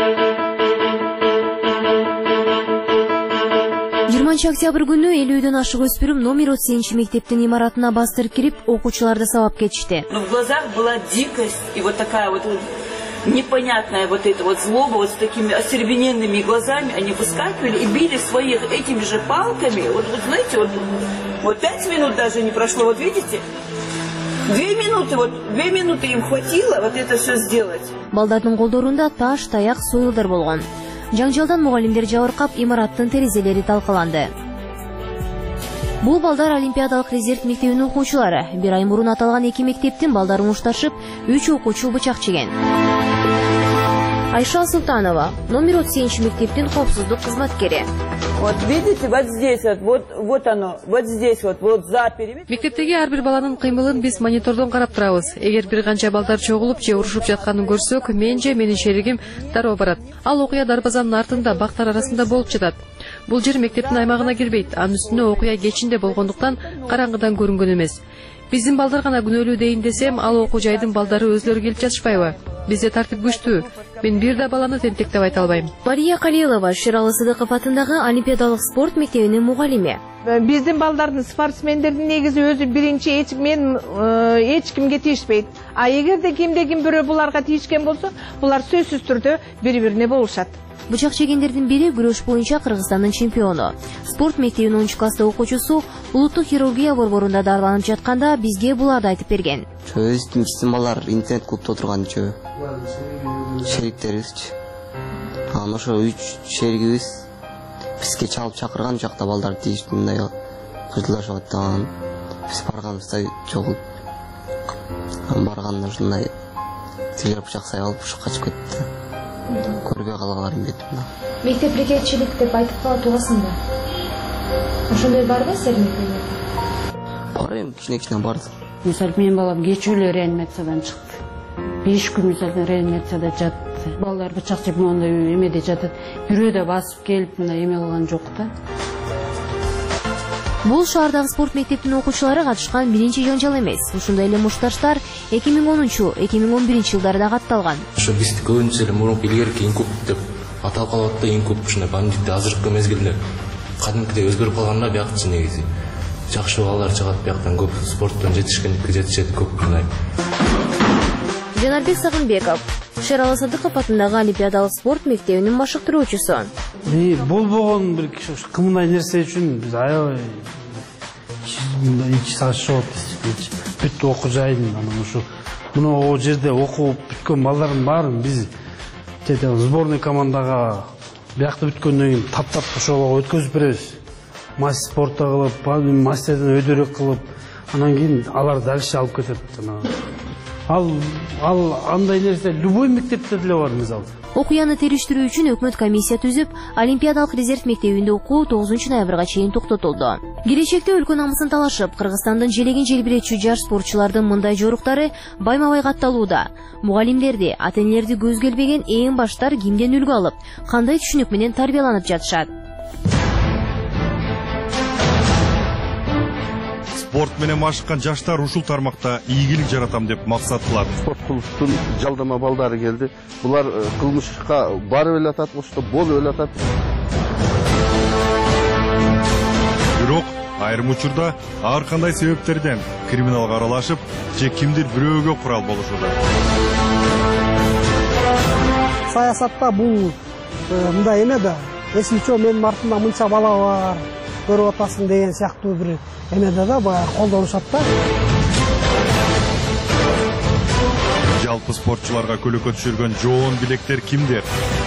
20 октябрь күнү 50дөн ашык өспүрүм номер 37 мектептин имаратына бастырып кирип, окуучуларды сабап кетишти. В глазах была дикость и вот такая вот непонятная вот эта вот злоба, вот с такими остервененными глазами они выскакивали и били своих этими же палками. Вот знаете, вот 5 минут даже не прошло, вот видите? 2 минуты им хватило вот это все сделать. Балдардын колдорунда таш, таяк, сойылдар болгон. Жаңжалдан мугалимдер жабыркап, имараттын терезелери талкаланды. Бул балдар Олимпиадалык резерв мектебинин окуучулары. Бир ай мурун аталган 2 мектептин балдары мушташып, 3 окуучу бычак чеген. Айша Султанова, номер 37 мектептин коопсуздук кызматкери. Вот видите, вот здесь вот оно, вот здесь вот за периметр. Мектептеги ар бир баланын кыймылын биз монитордон карап турабыз. Эгер бир канча балдар чогулуп же урушуп жатканын көрсөк, мен же менин шеригим дароо барат. Ал окуя дарбазанын артында бактар арасында болуп жатат. Бул жер мектептин аймагына кирбейт. Анын үстүнө окуя кечинде болгондуктан караңгыдан көрүнгөн эмес. Биздин балдар гана күнөөлүү дейин десем, ал окуу жайдын балдары өзлөрү келип жатышпайбы? Бизде тартип күчтүү. Мен бир да баланы тентектеп айта албайм. Мария Калилова Шералы Сыдыков атындагы Олимпиадалык спорт мектебинин мугалими. Биздин балдардын спортсмендердин негизи өзү биринчи эч кимге тийишпейт. А эгерде кимде-ким бирөө буларга тийишкен болсо, булар сөзсүз түрдө бири-бирине болушат. Бычак чегендердин бири күрөш боюнча Кыргызстандын чемпиону. Спорт мектебинин 10 класста окуучусу улуттук хирургия борборунда дарыланып жатканда бизге буларды айтып берген. Биздин балдар интернет клубда отурган шериктерибизчи. Анан ошо 3 шеригибиз бизге чалып чакырган, жакта балдар тийиштүү мындай кыжылдашып аттан. Биз барганыбызда жок. Барганда ушундай тилер бычак сайып ушу качып кетти. Көрбөй калгаларым бетимде. Мектеп рекетчилик деп айтып кала турасыңда. Ошондой барбы силердин мектепте? Бар эми, кичине барды. Мисалы, менин балам кечүүлө реанимациядан чыкты. 5 күн мисалы реанимацияда жатты. Балдар бычак жеп моундай эмеде жатат. Бирөө да басып келип мындай эме кылган жок да. Бул шаардагы спорт мектептин окуучулары катышкан биринчи жаңжал эмес. Ушундай эле мушташтар 2010-2011 жылдарда катталган. Ошо биз көбүнчө эле мурунку илгерки инкуб деп аталып калып атты. Инкуб ушундай бандитти азыркы мезгилде кадимкидей өзгөрүп калганда биякчы негизи. Жакшы балдар чыгат бияктан, көп спорттон жетишкендикке жетишет көп мындай. Жанарбек Сагынбеков Шералы Сыдыков атындагы Олимпиадалык спорт мектебинин машыктыруучусу. Болбогон бир кимдей нерсе үчүн биз аябай ич сағат шығып бүт оқу жайын анан ушу мына о жерде окуп бүткөн балдардын баарын биз сборный командага биякта бүткөндөн кийин таптап ошого өткөзүп беребиз. Мастер спорта кылып, мастерден өйдөрөк кылып, анан кийин алар дальше алып кетет. Ал андай нерсе любой мектепте деле бар мисалы. Окуяны териштирүү үчүн өкмөт комиссия түзүп, Олимпиадалык резерв мектебинде окуу 9 ноябрга чейин токтотулду. Келечекте өлкө намысын талашып, Кыргызстандын желегин желбиретчү жаш спортчулардын мындай жоруктары байма-бай катталууда. Мугалимдерди, ата-энелерди көзгө илбеген эң баштар кимден үлгү алып, кандай түшүнүк менен тарбияланып жатышат? Спорт менен машыккан жаштар ушул тармакта ийгилик жаратам деп максат кылат. Спорт клубтун жалдама балдары келди. Булар кылмышка барып эле атат, ошто болуп эле атат. Бирок айрым учурда ар кандай себептерден криминалга аралашып, же кимдир бирөөгө курал болушууда. Саясатта бул мындай эме да, эсинчө менин артымда мынча бала бар, көрүп атасың деген сыяктуу бир эмеде да баягы колдонушат да. Жалпы спортчуларга көлөкө түшүргөн жоон билектер кимдер?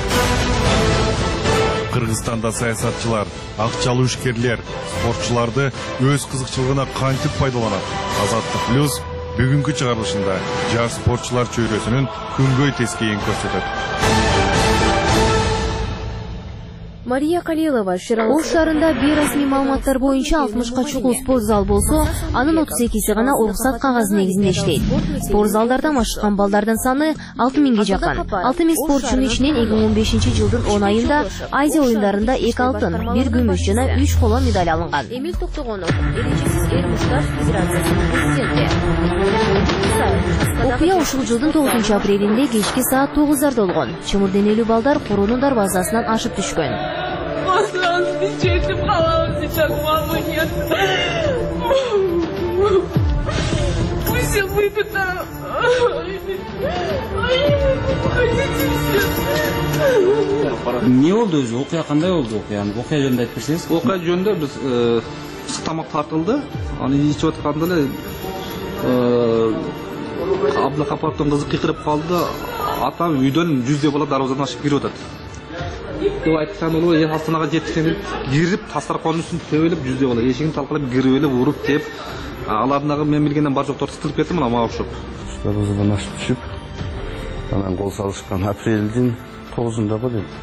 Кыргызстанда саясатчылар, акчалуу ишкерлер спортчуларды өз кызыкчылыгына кантип пайдаланат? Азаттык плюс бүгүнкү чыгарылышында жаш спортчулар чөйрөсүнүн күнгөй тескейин көрсөтөт. Мария Калилова Ош шаарында бейрасмий маалыматтар боюнча 60ка чукул спорт зал болсо, анын 32си гана уруксат кагазы негизинде иштейт. Спорт залдарда машыккан балдардын саны 6000ге жакын. 6000 спортчунун ичинен 2015-жылдын 10 айында Азия оюндарында 2 алтын, 1 күмүш жана 3 коло медаль алынган. Эмил Токтогонов, Эрежесиз эл муштар федерациясынын президенти. Окуя ушул жылдын 9 апрелинде кечки саат 9-дарда болгон. Чымыр денелүү балдар короонун дарбазасынан ашып түшкөн. Не болду өзү? Окуя кандай болду? Окуя жөнүндө айтып берсеңиз. Окуя жөнүндө биз тамак тартылды. Аны ичип атканда эле Абдылкапаровдун кызы кыйкырып калды. Атам үйдөн 100 бала дарбазадан ашып кирип атат. Деп айтсам, ол астанага жеткенде кирип, тастарканын үстүн төбөлүп 100 бала эшигин талкалап кирип эле уруп теп, алардагы мен билгенден бар жоктор тытылып кетти, мына мага окшоп. Дарбазадан ашып түшүп, анан кол салышкан апрелдин 9-ында го деп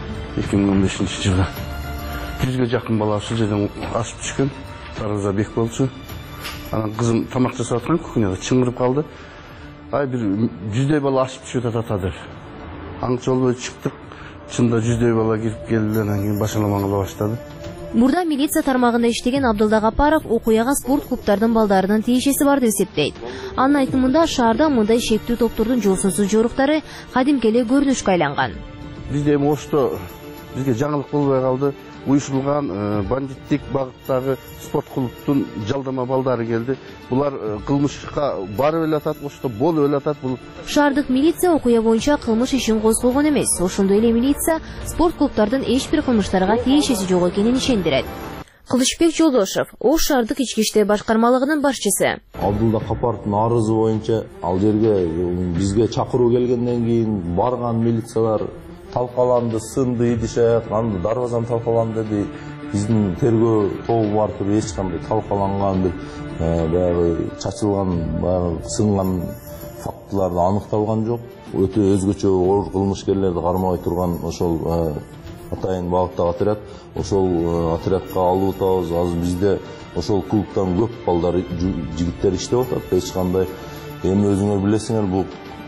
2015-жылы 100ге жакын бала ушул жерден ашып түшкөн. Дарбаза бек болчу. Анан кызым тамак жасап аткан кухняда чыңгырып калды. Ай бир 100 бала ашып түшүп атат деп. Аңчы болбой чыктык. Чында 100 бала кирип келди, анан кийин башаламан кыла баштады. Мурда милиция тармагында иштеген Абдылда Гапаров окуяга спорт клубтардын балдарынын тиешеси бар деп эсептейт. Анын айтымында шаарда мындай шектүү топтордун жолсузсуз жоруктары кадимки эле көрүнүшкө айланган. Бизде эми Ошто бизге жаңылык болбой калды. Уюшулган бандиттик багыттагы спорт клубтун жалдама балдары келди. Булар кылмышка барып эле атат, Ошто болуп эле атат. Бул шаардык милиция окуя боюнча кылмыш ишин козгогон эмес. Ошондой эле милиция спорт клубтардын эч бир кылмыштарга тиешеси жок экенин ишендирет. Кылычбек Жолдошов, Ош шаардык ички иштер башкармалыгынын башчысы. Абдулда Капаровдун арызы боюнча ал жерге бизге чакыруу келгенден кийин барган милициялар талкаланды, сынды, идишек, анды дарбазаны талкаланды деди. Биздин тергөө тобу бар туруп эч кандай талкаланган бир баягы чачылган, баягы сынган фактыларды аныкталган жок. Өтө өзгөчө оор кылмышкерлерди кармабай турган ошол атайын багыттагы отряд, ошол отрядка алып атабыз. Азыр бизде ошол клубтан көп балдар, жигиттер иштеп атат. Эч кандай эми өзүңөр билесиңер, бул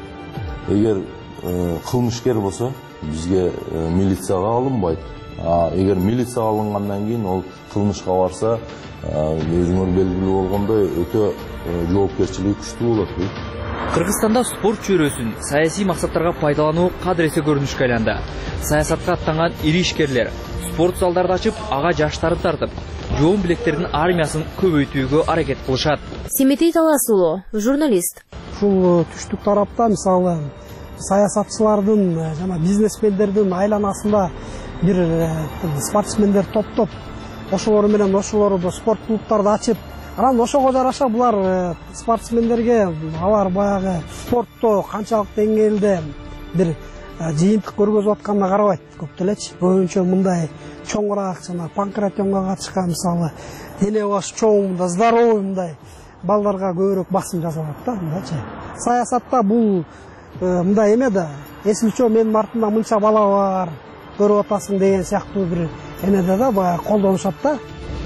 эгер кылмышкер болсо бизге милицияга алынбайт. Эгер милицияга алынгандан кийин ол кылмышка барса, өзүңөр белгилүү болгондой өтө жоопкерчилиги күчтүү болот. Кыргызстанда спорт чөйрөсүн саясий максаттарга пайдалануу кадыресе көрүнүшкө айланды. Саясатка аттанган ири ишкерлер спорт залдарды ачып, ага жаштарды тартып, жоон билектердин армиясын көбөйтүүгө аракет кылышат. Семетей Таласуулу, журналист. Ушул түштүк тарапта мисалы саясатчылардын жана бизнесмендердин айланасында бир спортсмендер топтоп, ошолор менен ошолорду спорт клубтарды ачып, Анан ошого жараша булар спортсмендерге алар баягы спортто канчалык деңгээлде бир жыйынтык көргөзүп атканына карабайт көп делечи. Көбүнчө мындай чоңураак жана панкратионго катышкан мисалы дене башы чоң, мындай здоровый мындай балдарга көбүрөөк басым жасалат да мындайчы. Саясатта бул мындай эме да, эсилчөө менин артымда мынча бала бар, көрүп атасың деген сыяктуу бир эмеде да баягы колдонушат да.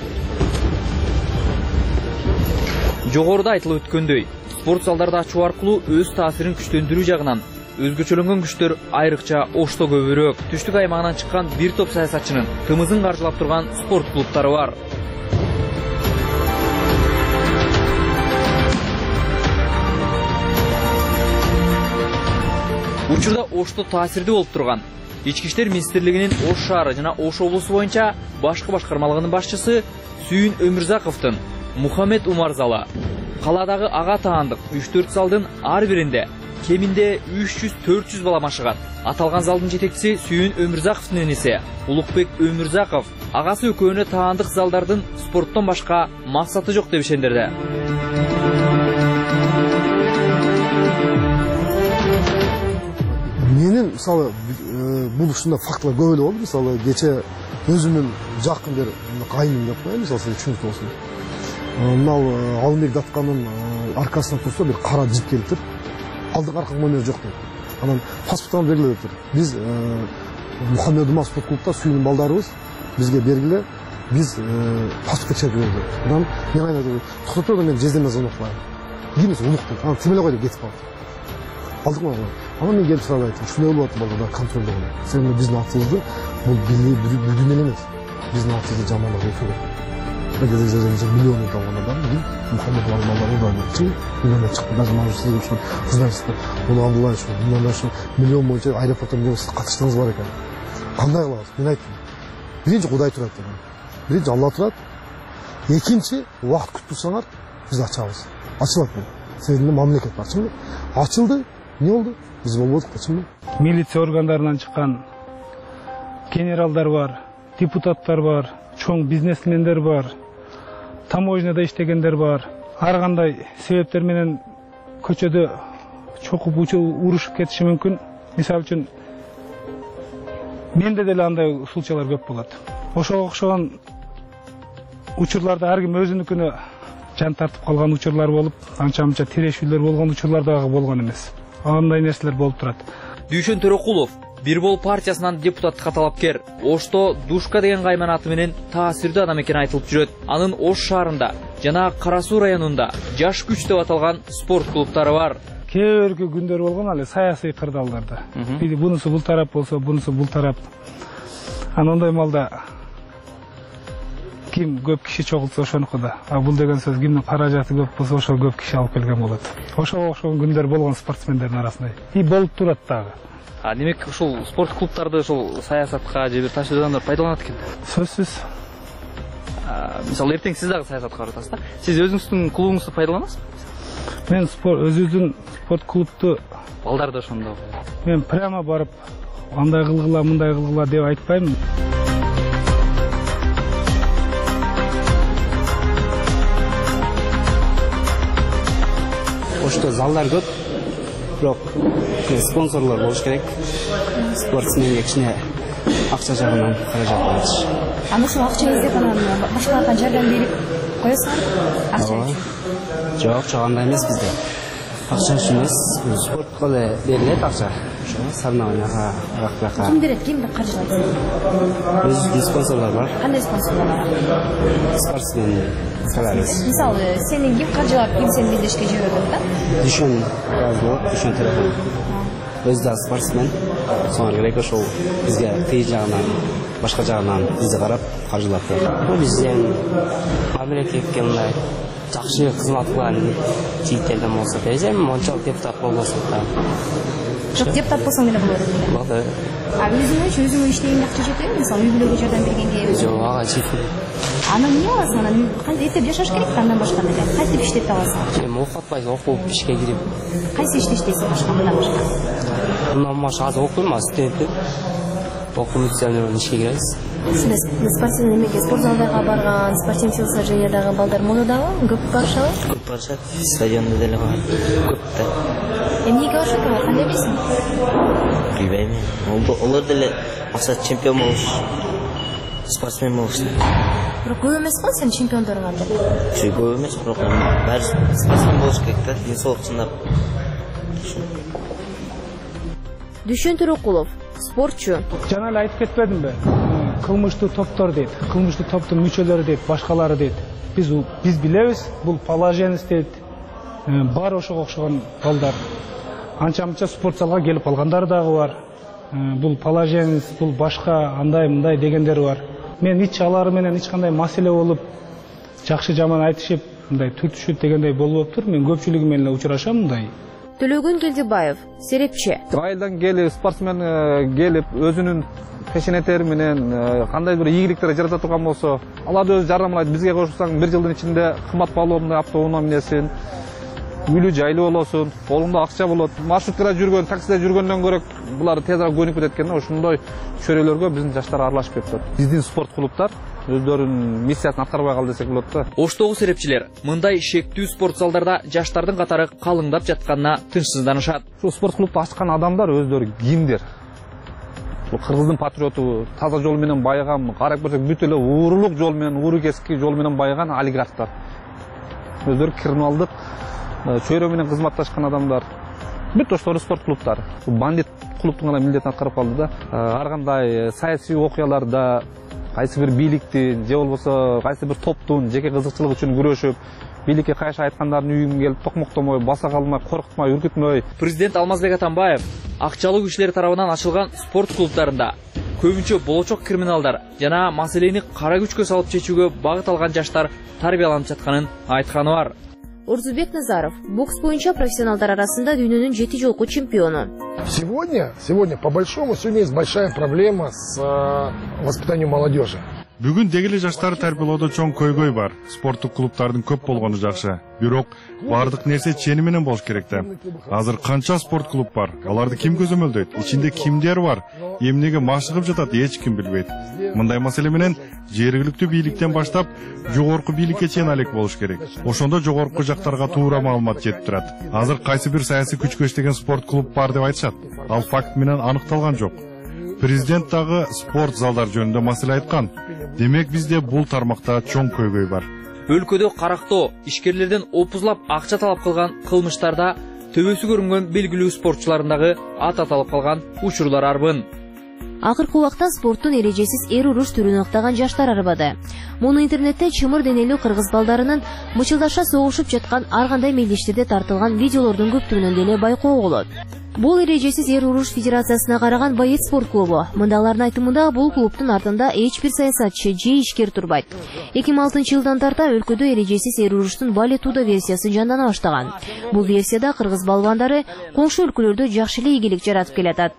Жогоруда айтылып өткөндөй, спорт залдарды ачуу аркылуу өз таасирин күчтөндүрүү жагынан өзгөчөлөнгөн күчтөр айрыкча Ошто көбүрөөк. Түштүк аймагынан чыккан бир топ саясатчынын тымызын каржылап турган спорт клубтары бар. Учурда Ошто таасирдүү болуп турган Ички иштер министрлигинин Ош шаары жана Ош облусу боюнча башкы башкармалыгынын башчысы Сүйүн Өмүрзаковдун Мухаммед Умар залы. Каладагы ага таандык 3-4 залдын ар биринде кеминде 300-400 бала машыгат. Аталган залдын жетекчиси Сүйүн Өмүрзаковдун энеси Улукбек Өмүрзаков агасы экөөнө таандык залдардын спорттон башка максаты жок деп ишендирди. Менин мисалы бул ушундай фактылар көп эле болду. Мисалы кече өзүмдүн жакын бир кайыным деп коеюн, мисалы сиз түшүнүктүү болсун. Мынау Алымбек Датканын аркасына турса бир кара жип келип алдык аркаң номер жок деп. Анан паспорттан бергиле деп. Биз Мухаммед Умар спорт клубта Сүйүн балдарыбыз бизге бергиле, биз паспорт текшерип берди. Анан мен айттым, токтотор мен жездеме звонок кылайын. Кимис улук деп. Анан тимеле кой деп кетип калды. Алдык мага. Анан мен келип сурап айттым, ушундай болуп атты балдар контролдо болот. Сен биздин атыбызды бул бүдүн эле эмес. Биздин атыбызды жамандап өтүү керек. Миллионы долларов бар. Мухаммед Умар чын миллионга чыкты. Даже мажусыз үчүн кыздарсыздар. Муну Абдулла үчүн мындан ошо миллион боюнча аэропорттон сиз катыштыгыңыз бар экен. Кандай кылабыз? Мен айттым. Биринчи Кудай турат деп. Биринчи Алла турат. Экинчи убакыт күтүп турсаңар, биз ачабыз. Ачылат бул. Себеби мамлекет бар, чынбы? Ачылды. Не болду? Биз болбодук да, чынбы? Милиция органдарынан чыккан генералдар бар, депутаттар бар, чоң бизнесмендер бар. Таможняда иштегендер бар. Ар кандай себептер менен көчөдө чокуп урушуп кетиши мүмкүн. Мисалы үчүн менде деле андай случайлар көп болот. Ошого окшогон учурларда ар ким өзүнүкүнө жан тартып калган учурлар болуп, анча-мынча тирешүүлөр болгон учурлар дагы болгон эмес. Андай нерселер болуп турат. Дүйшөн Төрөкулов Бир бол партиясынан депутаттыкка талапкер. Ошто Душка деген кайман аты менен таасирдүү адам экени айтылып жүрөт. Анын Ош шаарында жана Кара Суу районунда жаш күч деп аталган спорт клубтары бар. Кээ бирки күндөр болгон эле саясий кырдаалдарда. Бунусу бул тарап болсо, бунусу бул тарап. Анандай малда ким көп киши чогултса ошонуку да. А бул деген сөз кимдин каражаты көп болсо ошо көп киши алып келген болот. Ошого окшогон күндөр болгон спортсмендердин арасында. И болуп турат дагы. Демек ушул спорт клубтарды ушул саясатка же бир ташуу адамдар пайдаланат экен. Сөзсүз. Мисалы эртең сиз дагы саясатка барасыз да? Сиз өзүңүздүн клубуңузду пайдаланасызбы? Мен өзүмдүн спорт клубту балдарды ошондо. Мен прямо барып андай кылгыла, мындай кылгыла деп айтпайм. Ошто залдар көп. Бирок спонсорлор болуш керек. Спортсменге кичине акча жагынан каражат болот. Аны ушул акча издеп анан башкаларга жардам берип коесуңар? Акча үчүн? Жок, андай эмес бизде. Акча үчүн эмес, спортко эле берилет акча. Ошо соревнованияга, аяк-бияка. Ким берет, ким каржылайт? Өзүбүздүн спонсорлор бар. Кандай спонсорлор бар? Спортсмен калабыз. Мисалы, сени ким каржылап, ким сени биздешке жиберет да? Дүйшөн Разбол, Дүйшөн телефон. Өзү да спортсмен. Соңга керек ошол бизге кыйын жагынан, башка жагынан бизди карап каржылап берет. Бизден мамлекетке мындай жакшы кызмат кылган жигиттерден болсо десем, мончалык депутат болбосун да. Жок, депутат болсоң эле болот эле. Болду. Өзүңө иштегенге акча жетеби? Мисалы, үй бүлөгө жардам бергенге? Жок, ага жетпейт. Анан эмне кыласың? Анан кантип жашаш керек да андан башка деле? Кантип иштеп аласың? Эми окуп атпайсың, окуп ишке кирип. Кайсы ишти иштейсиң башка мындан башка? Мындан башка азыр окуйм, студентпин. Окуп ишке киребиз. Спортсмен эмеге спорт залдарга барган, спортивный телосложениядагы балдар муну дагы көп барышабы? Көп барышат, стадионда деле бар. Көп да. Эмнеге барышат, кандай билесиң? Билбейм. Олар деле максат чемпион болуш, спортсмен болуш. Бирок көп эмес го сен чемпиондор кандай? Көп эмес, бирок баары спортсмен болуш керек да, денсаулык чындап. Дүшөн Төрөкулов, спортчу. Жана эле айтып кетпедимби? Кылмыштуу топтор дейт, кылмыштуу топтун мүчөлөрү дейт, башкалары дейт. Биз билебиз, бул положенец дейт. Бар ошого окшогон балдар. Анча-мынча спорт залга келип калгандары дагы бар. Бул положенец, бул башка андай мындай дегендери бар. Мен алары менен эч кандай маселе болуп, жакшы жаман айтышып, мындай түртүшүп дегендей болуптур. Мен көпчүлүгү менен эле учурашам мындай. Төлөгөн Келдибаев, серепчи. Айылдан келип, спортсмен келип, өзүнүн пешенетери менен кандай бир ийгиликтер жарата турган болсо, аларды өзү жардамлайт. Бизге кошсаң, 1 жылдын ичинде кымбат баалуу автоунаа минесин, үйлүү жайлуу болосун, колуңда акча болот. Маршруткада жүргөн, таксиде жүргөндөн көрө булар тезирээк көнүп кетет экен. Ошондой чөйрөлөргө биздин жаштар аралашып кетет. Биздин спорт клубтар өздөрүнүн миссиясын аткарбай калды десек болот да. Оштогу серепчилер мындай шектүү спорт залдарда жаштардын катары калыңдап жатканына тынчсызданышат. Ушул спорт клубду ачкан адамдар өздөрү кимдер? Кыргыздын патриоту, таза жол менен байыган, карап көрсөк бүт эле уурулук жол менен, ууру кески жол менен байыган олигархтар. Өздөрү криминалдык чөйрө менен кызматташкан адамдар. Бүт ошолор спорт клубтары. Бандит клубтун гана милдетин аткарып калды да. Ар кандай саясий окуяларда кайсы бир бийликтин же болбосо кайсы бир топтун жеке кызыкчылык үчүн күрөшүп, бийликке кайшы айткандардын үйүнгө келип токмоктомой, баса калмай, коркутмай, үркүтмөй. Президент Алмазбек Атамбаев акчалуу кишилер тарабынан ачылган спорт клубтарында көбүнчө болочок криминалдар жана маселени кара күчкө салып чечүүгө багыт алган жаштар тарбияланып жатканын айтканы бар. Орзубек Назаров, бокс боюнча профессионалдар арасында дүйнөнүн 7 жолку чемпиону. Сегодня по большому есть большая проблема с воспитанием молодежи. Бүгүн дегеле жаштарды тарбиялоодо чоң көйгөй бар. Спорттук клубтардын көп болгону жакшы. Бирок бардык нерсе чени менен болуш керек да. Азыр канча спорт клуб бар? Аларды ким көзөмөлдөйт? Ичинде кимдер бар? Эмнеге машыгып жатат, эч ким билбейт. Мындай маселе менен жергиликтүү бийликтен баштап жогорку бийликке чейин алек болуш керек. Ошондо жогорку жактарга туура маалымат жетип турат. Азыр кайсы бир саясий күчкө иштеген спорт клуб бар деп айтышат. Ал факт менен аныкталган жок. Президент дагы спорт залдар жөнүндө маселе айткан. Демек бизде бул тармакта чоң көйгөй бар. Өлкөдө карактоо, ишкерлерден опузлап акча талап кылган кылмыштарда төбөсү көрүнгөн белгилүү спортчулардагы ат аталып калган учурлар арбын. Акыркы убакта спорттун эрежесиз эр уруш түрүн ыктаган жаштар арбады. Муну интернетте чымыр денелүү кыргыз балдарынын мычылдаша согушуп жаткан ар кандай мелдештерде тартылган видеолордун көптүгүнөн деле байкоо болот. Бул эрежесиз эр уруш федерациясына караган боец спорт клубу. Мындалардын айтымында бул клубтун артында эч бир саясатчы же ишкер турбайт. 2006-жылдан тарта өлкөдө эрежесиз эр уруштун балетуда версиясы жандана баштаган. Бул версияда кыргыз балбандары коңшу өлкөлөрдө жакшы эле ийгилик жаратып келатат.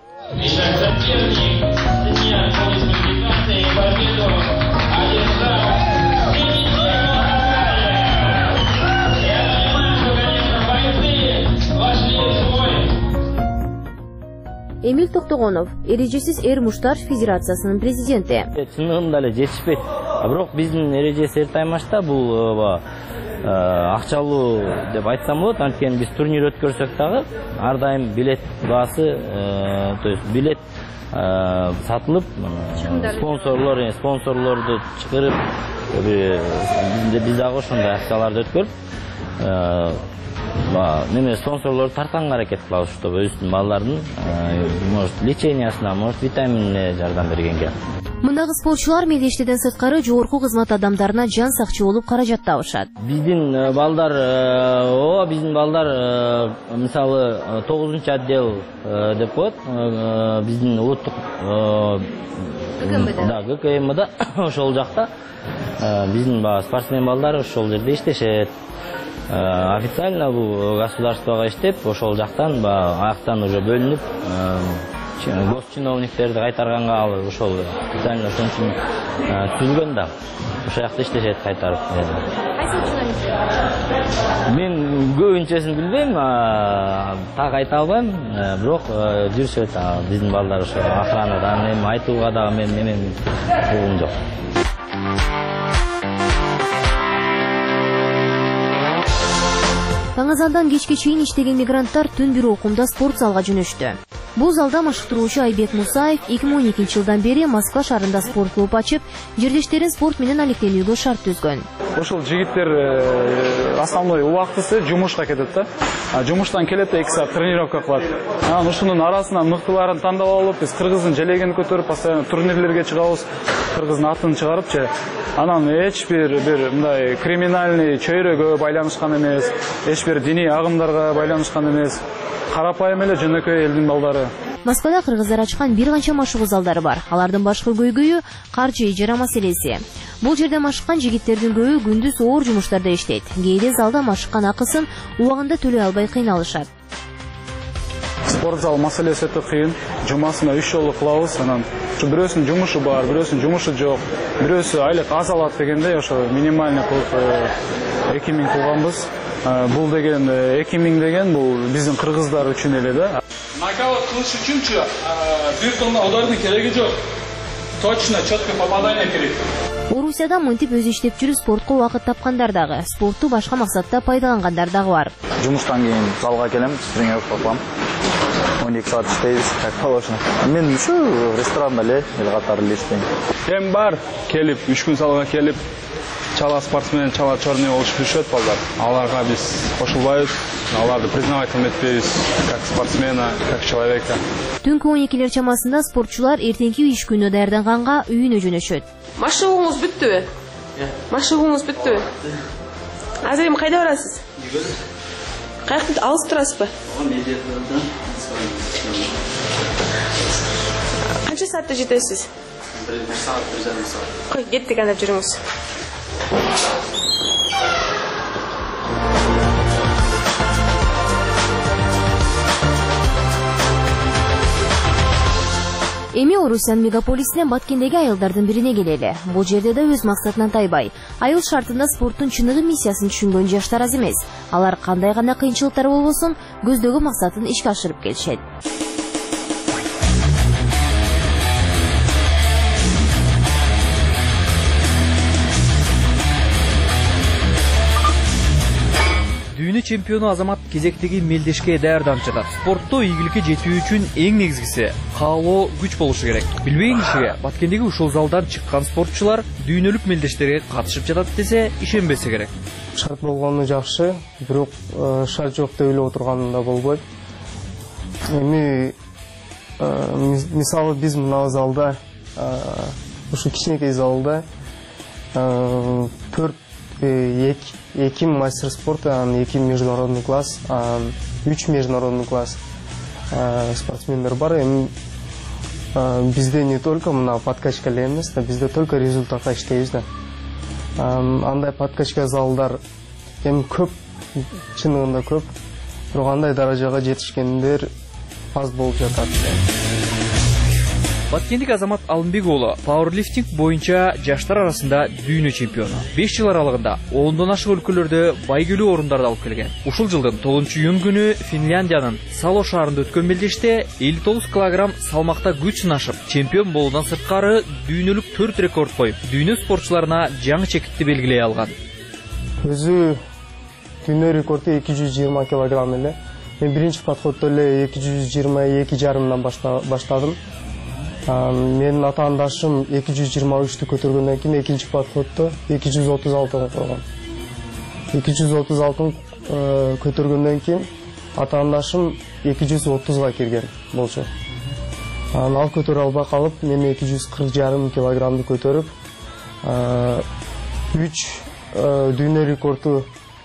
Эмил Токтогонов, эрежесиз эр муштар федерациясынын президенти. Чындыгында эле жетишпейт. Бирок биздин эрежесиз эр таймашта бул акчалуу деп айтсам болот. Анткени биз турнир өткөрсөк дагы ар дайым билет баасы, то есть билет сатылып, спонсорлорду чыгарып, биз дагы ошондой акцияларды өткөрүп, неме спонсорлорду тартканга аракет кылабыз, чтобы өзүнүн балдардын может лечениясына, может витаминине жардам бергенге. Мындагы спортчулар мелдештеден сырткары жогорку кызмат адамдарына жан сакчы болуп каражат табышат. Биздин балдар мисалы 9-отдел деп коет. Биздин улуттук ГКМда ошол жакта биздин спортсмен балдар ошол жерде иштешет. Официально бул государствого иштеп, ошол жактан аяктан уже бөлүнүп, госчиновниктерди кайтарганга ал ошол специально ошон үчүн түзүлгөн да. Ошол жакта иштешет кайтарып. Мен көбүнчөсүн билбейм, так айта албайм, бирок жүрүшөт биздин балдар ошо охранадан, эми айтууга дагы мен болгум жок. Таң азандан кечке чейин иштеген мигранттар түн бир окумда спорт залга жөнөштү. Бул залда машыктыруучу Айбек Мусаев 2012 жылдан бери Москва шаарында спорт клуб ачып, жердештерин спорт менен алектенүүгө шарт түзгөн. Ошол жигиттер основной убактысы жумушка кетет да. Жумуштан келет 2 саат тренировка кылат. Анан ушунун арасынан мыктыларын тандап алып, биз кыргыздын желегин көтөрүп, постоянно турнирлерге чыгабыз. Кыргыздын атын чыгарыпчы. Анан эч бир мындай криминальный чөйрөгө байланышкан эмес, эч бир диний агымдарга байланышкан эмес. Карапайым эле жөнөкөй элдин балдары. Москвада кыргыздар ачкан бир канча машыгуу залдары бар. Алардын башкы көйгөйү каржы ижара маселеси. Бул жерде машыккан жигиттердин көбү күндүз оор жумуштарда иштейт. Кээде залда машыккан акысын убагында төлөй албай кыйналышат. Спорт зал маселеси өтө кыйын. Жумасына 3 жолу кылабыз. Анан бирөөсүнүн жумушу бар, бирөөсүнүн жумушу жок. Бирөөсү айлык аз алат дегенде ошо минимальный кылып 2000 кылганбыз. Бул деген 2000 деген бул биздин кыргыздар үчүн эле да. Нокаут кылыш үчүнчү бир тонна удардын кереги жок. Точно, четко попадание керек. Орусияда мынтип өзү иштеп жүрүп спортко убакыт тапкандар дагы, спортту башка максатта пайдалангандар дагы бар. Жумуштан кийин залга келем, тренировка кылам. 12 саат иштейбиз, как положено. Мен ушу ресторанда эле катары эле иштейм. Эми бар келип, 3 күн залга келип, чала спортсмен, чала черный болуп жүрүшөт балдар. Аларга биз кошулбайбыз, аларды признавать этпейбиз как спортсмена, как человека. Түнкү 12-лер чамасында спортчулар эртеңки иш күнү даярданганга үйүнө жөнөшөт. Машыгууңуз бүттүбү? Машыгууңуз бүттүбү? Азыр эми кайда барасыз? Каяктан алыс турасызбы? Канча саатта жетесиз? 1 саат, 1,5 саат. Кой, кеттик анда жүрүңүз. Эми Орусиян мегаполисинен Баткендеги айылдардын бирине келели. Бул жерде да өз максатынан тайбай. Айыл шартында спорттун чыныгы миссиясын түшүнгөн жаштар аз эмес. Алар кандай гана кыйынчылыктар болбосун, көздөгөн максатын ишке ашырып келишет. Дүйнө чемпиону Азамат кезектеги мелдешке даярданып жатат. Спортто ийгиликке жетүү үчүн эң негизгиси каалоо, күч болушу керек. Билбеген кишиге Баткендеги ушул залдан чыккан спортчулар дүйнөлүк мелдештерге катышып жатат десе ишенбесе керек. Шарт болгону жакшы, бирок шарт жок деп эле отурган да болбойт. Эми мисалы биз мына залда, ушу кичинекей залда 2 мастер спорта, 2 международный класс, 3 международный класс спортсмендер бар. Бизде не только мына подкачка эле эмес да, бизде только результатка иштейбиз да. Андай подкачка залдар эми көп, чынында көп, бирок андай даражага жетишкендер аз болуп жатат. Баткендик Азамат Алымбек уулу пауэрлифтинг боюнча жаштар арасында дүйнө чемпиону. 5 жыл аралыгында 10дон ашык өлкөлөрдө байгелүү орундарды алып келген. Ушул жылдын 9-июнь күнү Финляндиянын Сало шаарында өткөн мелдеште 59 килограмм салмакта күч сынашып, чемпион болуудан сырткары дүйнөлүк 4 рекорд коюп, дүйнө спортчуларына жаңы чекитти белгилей алган. Өзү дүйнө рекорду 220 килограмм эле. Мен биринчи подходдо эле 222,5 баштадым. Менин атаандашым 223-тү көтөргөндөн кийин экинчи подходдо 236 койгон. 236 көтөргөндөн кийин атаандашым 230га кирген болчу. Ал көтөрө албай калып, мен 240,5 килограммды көтөрүп, 3 дүйнө рекорду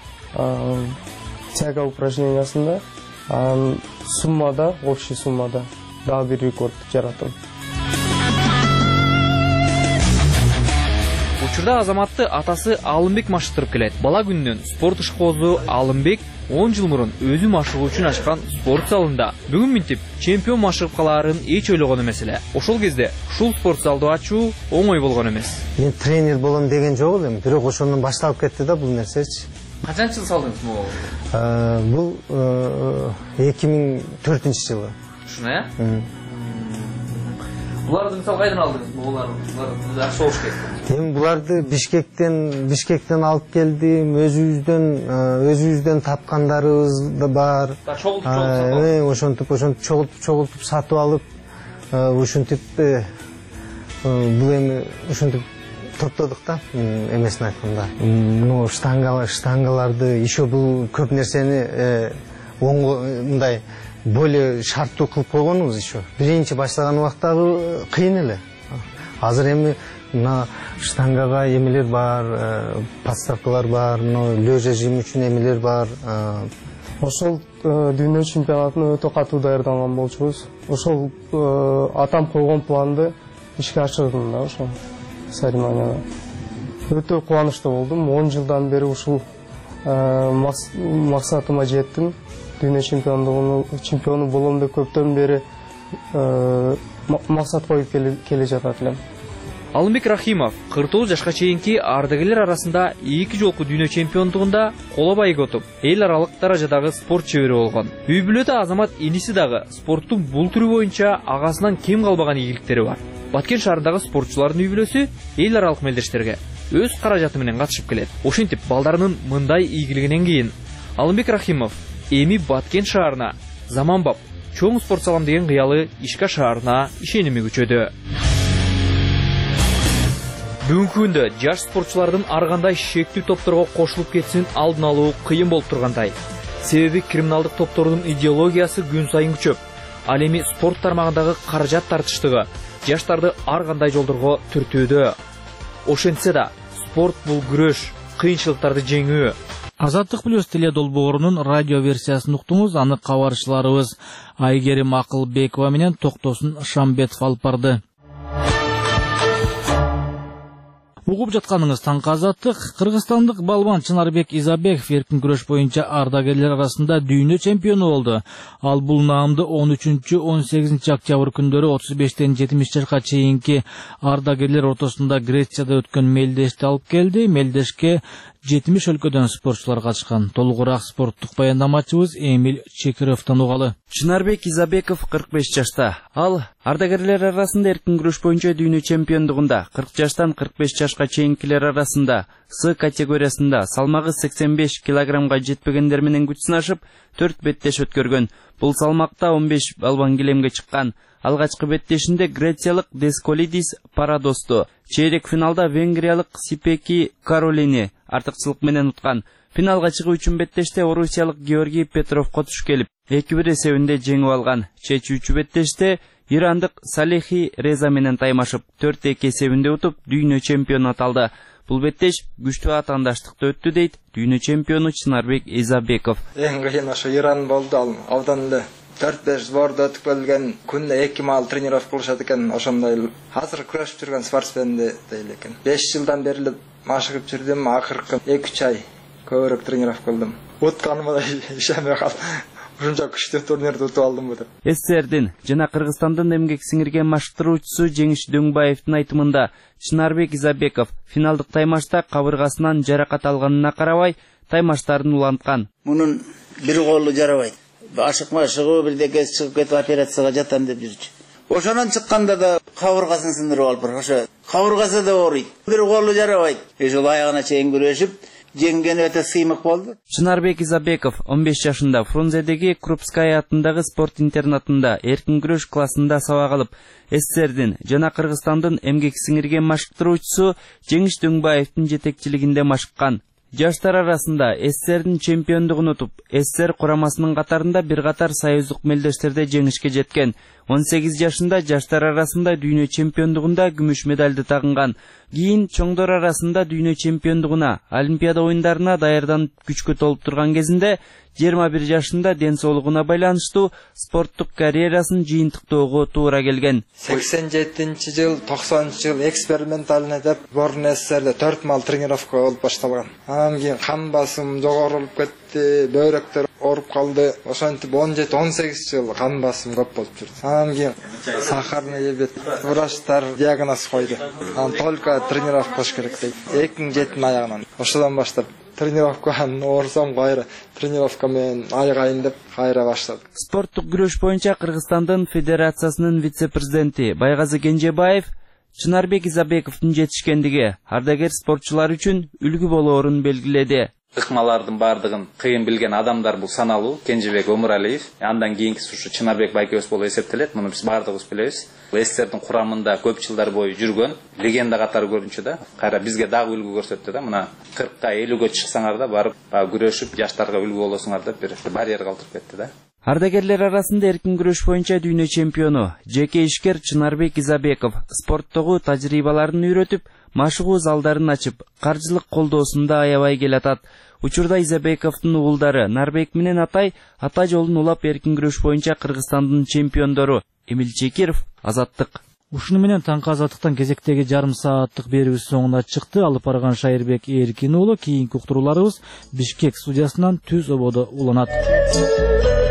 тяга упражнениясында, суммада, общий суммада дагы бир рекорд жараттым. Учурда Азаматты атасы Алымбек машыктырып келет. Бала күнүнөн спорт ишкозу Алымбек 10 жыл мурун өзү машыгуу үчүн ачкан спорт залында бүгүн минтип чемпион машыгып калаарын эч ойлогон эмес эле. Ошол кезде ушул спорт залды ачуу оңой болгон эмес. Мен тренер болом деген жок элем, бирок ошондон башталып кетти да бул нерсечи. Качанчы жыл салдыңыз бул? Бул 2004-жылы. Ушуна, Буларды мисалы кайдан алдыңыз? Булар жакшы болуш керек. Мен буларды Бишкектен алып келдим, өзүбүздөн тапкандарыбыз да бар. Ошентип чогултуп сатып алып, ушинтип бул эми ушинтип топтодук да, эмесин айтканда. Штангаларды, еще бул көп нерсени мындай более шарттуу кылып койгонбуз еще. Биринчи баштаган убактагы кыйын эле. Азыр эми мына штангага эмелер бар, подставкалар бар, лежа жим үчүн эмелер бар. Ошол дүйнө чемпионатына өтө катуу даярданган болчубуз. Ошол атам койгон планды ишке ашырдым да ошол соревнованияда. Өтө кубанычтуу болдум. 10 жылдан бери ушул максатыма жеттим. Дүйнө чемпиону болом деп көптөн бери максат коюп келе жатат элем. Алымбек Рахимов 49 жашка чейинки ардагерлер арасында 2 жолку дүйнө чемпиондугунда коло байготуп, эл аралык даражадагы спорт чебери болгон. Үй бүлөдө Азамат иниси дагы спорттун бул түрү боюнча агасынан кем калбаган ийгиликтери бар. Баткен шаарындагы спортчулардын үй бүлөсү эл аралык мелдештерге өз каражаты менен катышып келет. Ошентип балдарынын мындай ийгилигинен кийин Алымбек Рахимов эми Баткен шаарына заманбап чоң спорт салам деген кыялы Ишка шаарына ишеними күчөдү. Бүгүнкү күндө жаш спортчулардын ар кандай шектүү топторго кошулуп кетишин алдын алуу кыйын болуп тургандай. Себеби криминалдык топтордун идеологиясы күн сайын күчөп, ал эми спорт тармагындагы каражат тартыштыгы жаштарды ар кандай жолдорго түртүүдө. Ошентсе да спорт бул күрөш, кыйынчылыктарды жеңүү. Азаттык плюс теле долбоорунун радио версиясын уктуңуз. Аны кабарчыларыбыз Айгерим Акылбекова менен Токтосун Шамбетов алып барды. Угуп жатканыңыз таңкы азаттык. Кыргызстандык балбан Чынарбек Изабеков эркин күрөш боюнча ардагерлер арасында дүйнө чемпиону болду. Ал бул наамды 13-18 октябрь күндөрү 35-тен 70 жашка чейинки ардагерлер ортосунда Грецияда өткөн мелдеште алып келди. Мелдешке 70 өлкөдөн спортчулар катышкан. Толугураак спорттук баяндамачыбыз Эмил Чекировдон угалы. Чынарбек Изабеков 45 жашта. Ал ардагерлер арасында эркин күрөш боюнча дүйнө чемпиондугунда 40 жаштан 45 жашка чейинкилер арасында С категориясында салмагы 85 килограммга жетпегендер менен күч сынашып 4 беттеш өткөргөн. Бул салмакта 15 балбан килемге чыккан. Алгачкы беттешинде грециялык Десколидис Парадосту, чейрек финалда венгриялык Сипеки Каролини артыкчылык менен уткан. Финалга чыгуу үчүн беттеште орусиялык Георгий Петровго туш келип, 2-1 эсебинде жеңип алган. Чечүүчү беттеште ирандык Салехи Реза менен таймашып 4-2 эсебинде утуп дүйнө чемпиону аталды. Бул беттеш күчтүү атаандаштыкты өттү дейт дүйнө чемпиону Чынарбек Изабеков. Эң кыйын ошо Иран болду, ал абдан эле 4-5 сборда өтүп келген, күндө 2 маал тренировка кылышат экен, ошондой азыр күрөшүп жүргөн спортсменди дейли экен. 5 жылдан бери машыгып жүрдүм, акыркы 2-3 ай көбүрөөк тренировка кылдым. Утканыма да ишенбей калдым. Ушунча күчтүү турнирди утуп алдым деп. СССРдин жана Кыргызстандын эмгек сиңирген машыктыруучусу Жеңиш Дөңбаевдин айтымында Чынарбек Изабеков финалдык таймашта кабыргасынан жаракат алганына карабай, таймаштарын уланткан. Мунун бир колу жарабайт. Ашыкма-ашыгуу бирдекеси чыгып кетип операцияга жатам деп жүрчү. Ошонон чыкканда да кабыргасын сындырып алып, ошо кабыргасы да ооруйт. Бир колу жарабайт. Ошол аягына чейин күрөшүп, жеңген өтө сыймык болду. Чынарбек Изабеков 15 жашында Фрунзедеги Крупская атындагы спорт интернатында эркин күрөш классында сабак алып, СССРдин жана Кыргызстандын эмгек сиңирген машыктыруучусу Жеңиш Дөңбаевдин жетекчилигинде машыккан. Жаштар арасында СССРдин чемпиондугун утуп, СССР курамасынын катарында бир катар союздук мелдештерде жеңишке жеткен. 18 жашында жаштар арасында дүйнө чемпиондугунда күмүш медалды тагынган. Кийин чоңдор арасында дүйнө чемпиондугуна, Олимпиада оюндарына даярданып күчкө толуп турган кезинде 21 жашында ден соолугуна байланыштуу спорттук карьерасын жыйынтыктоого туура келген. 87-жыл, 90-жыл экспериментальный деп Борн СССРде 4 мал тренировка болуп башталган. Анан кийин кан басым жогорулуп кетти, бөйрөктөр ооруп калды. Ошентип 17-18 жыл кан басым көп болуп жүрдү. Анан кийин сахарный диабет, врачтар диагноз койду. Анан только тренировка кылыш керек дейт. 2007 аягынан. Ошодон баштап тренировканы оорусам кайра тренировка менен айгайын деп кайра баштадым. Спорттук күрөш боюнча Кыргызстандын Федерациясынын вице-президенти Байгазы Кенжебаев Чынарбек Изабековдун жетишкендиги ардагер спортчулар үчүн үлгү болоорун белгиледи. Ыкмалардын бардыгын кыйын билген адамдар бул саналуу. Кенжебек Өмүралиев, андан кийинкиси ушу Чынарбек Байкебес болуп эсептелет. Муну биз бардыгыбыз билебиз. СССРдин курамында көп жылдар бою жүргөн, легенда катары көрүнчү да. Кайра бизге дагы үлгү көрсөттү да. Мына 40ка 50гө чыксаңар да барып күрөшүп жаштарга үлгү болосуңар деп бир барьер калтырып кетти да. Ардагерлер арасында эркин күрөш боюнча дүйнө чемпиону, жеке ишкер Чынарбек Изабеков спорттогу тажрыйбаларын үйрөтүп, машыгуу залдарын ачып, каржылык колдоосун да аябай келатат. Учурда Изабековдун уулдары Нарбек менен Атай ата жолун улап эркин күрөш боюнча Кыргызстандын чемпиондору. Эмил Чекиров, Азаттык. Ушуну менен таңкы азаттыктан кезектеги жарым сааттык берүүбүз соңуна чыкты. Алып барган Шайырбек Эркин уулу. Кийинки уктурууларыбыз Бишкек студиясынан түз ободо уланат.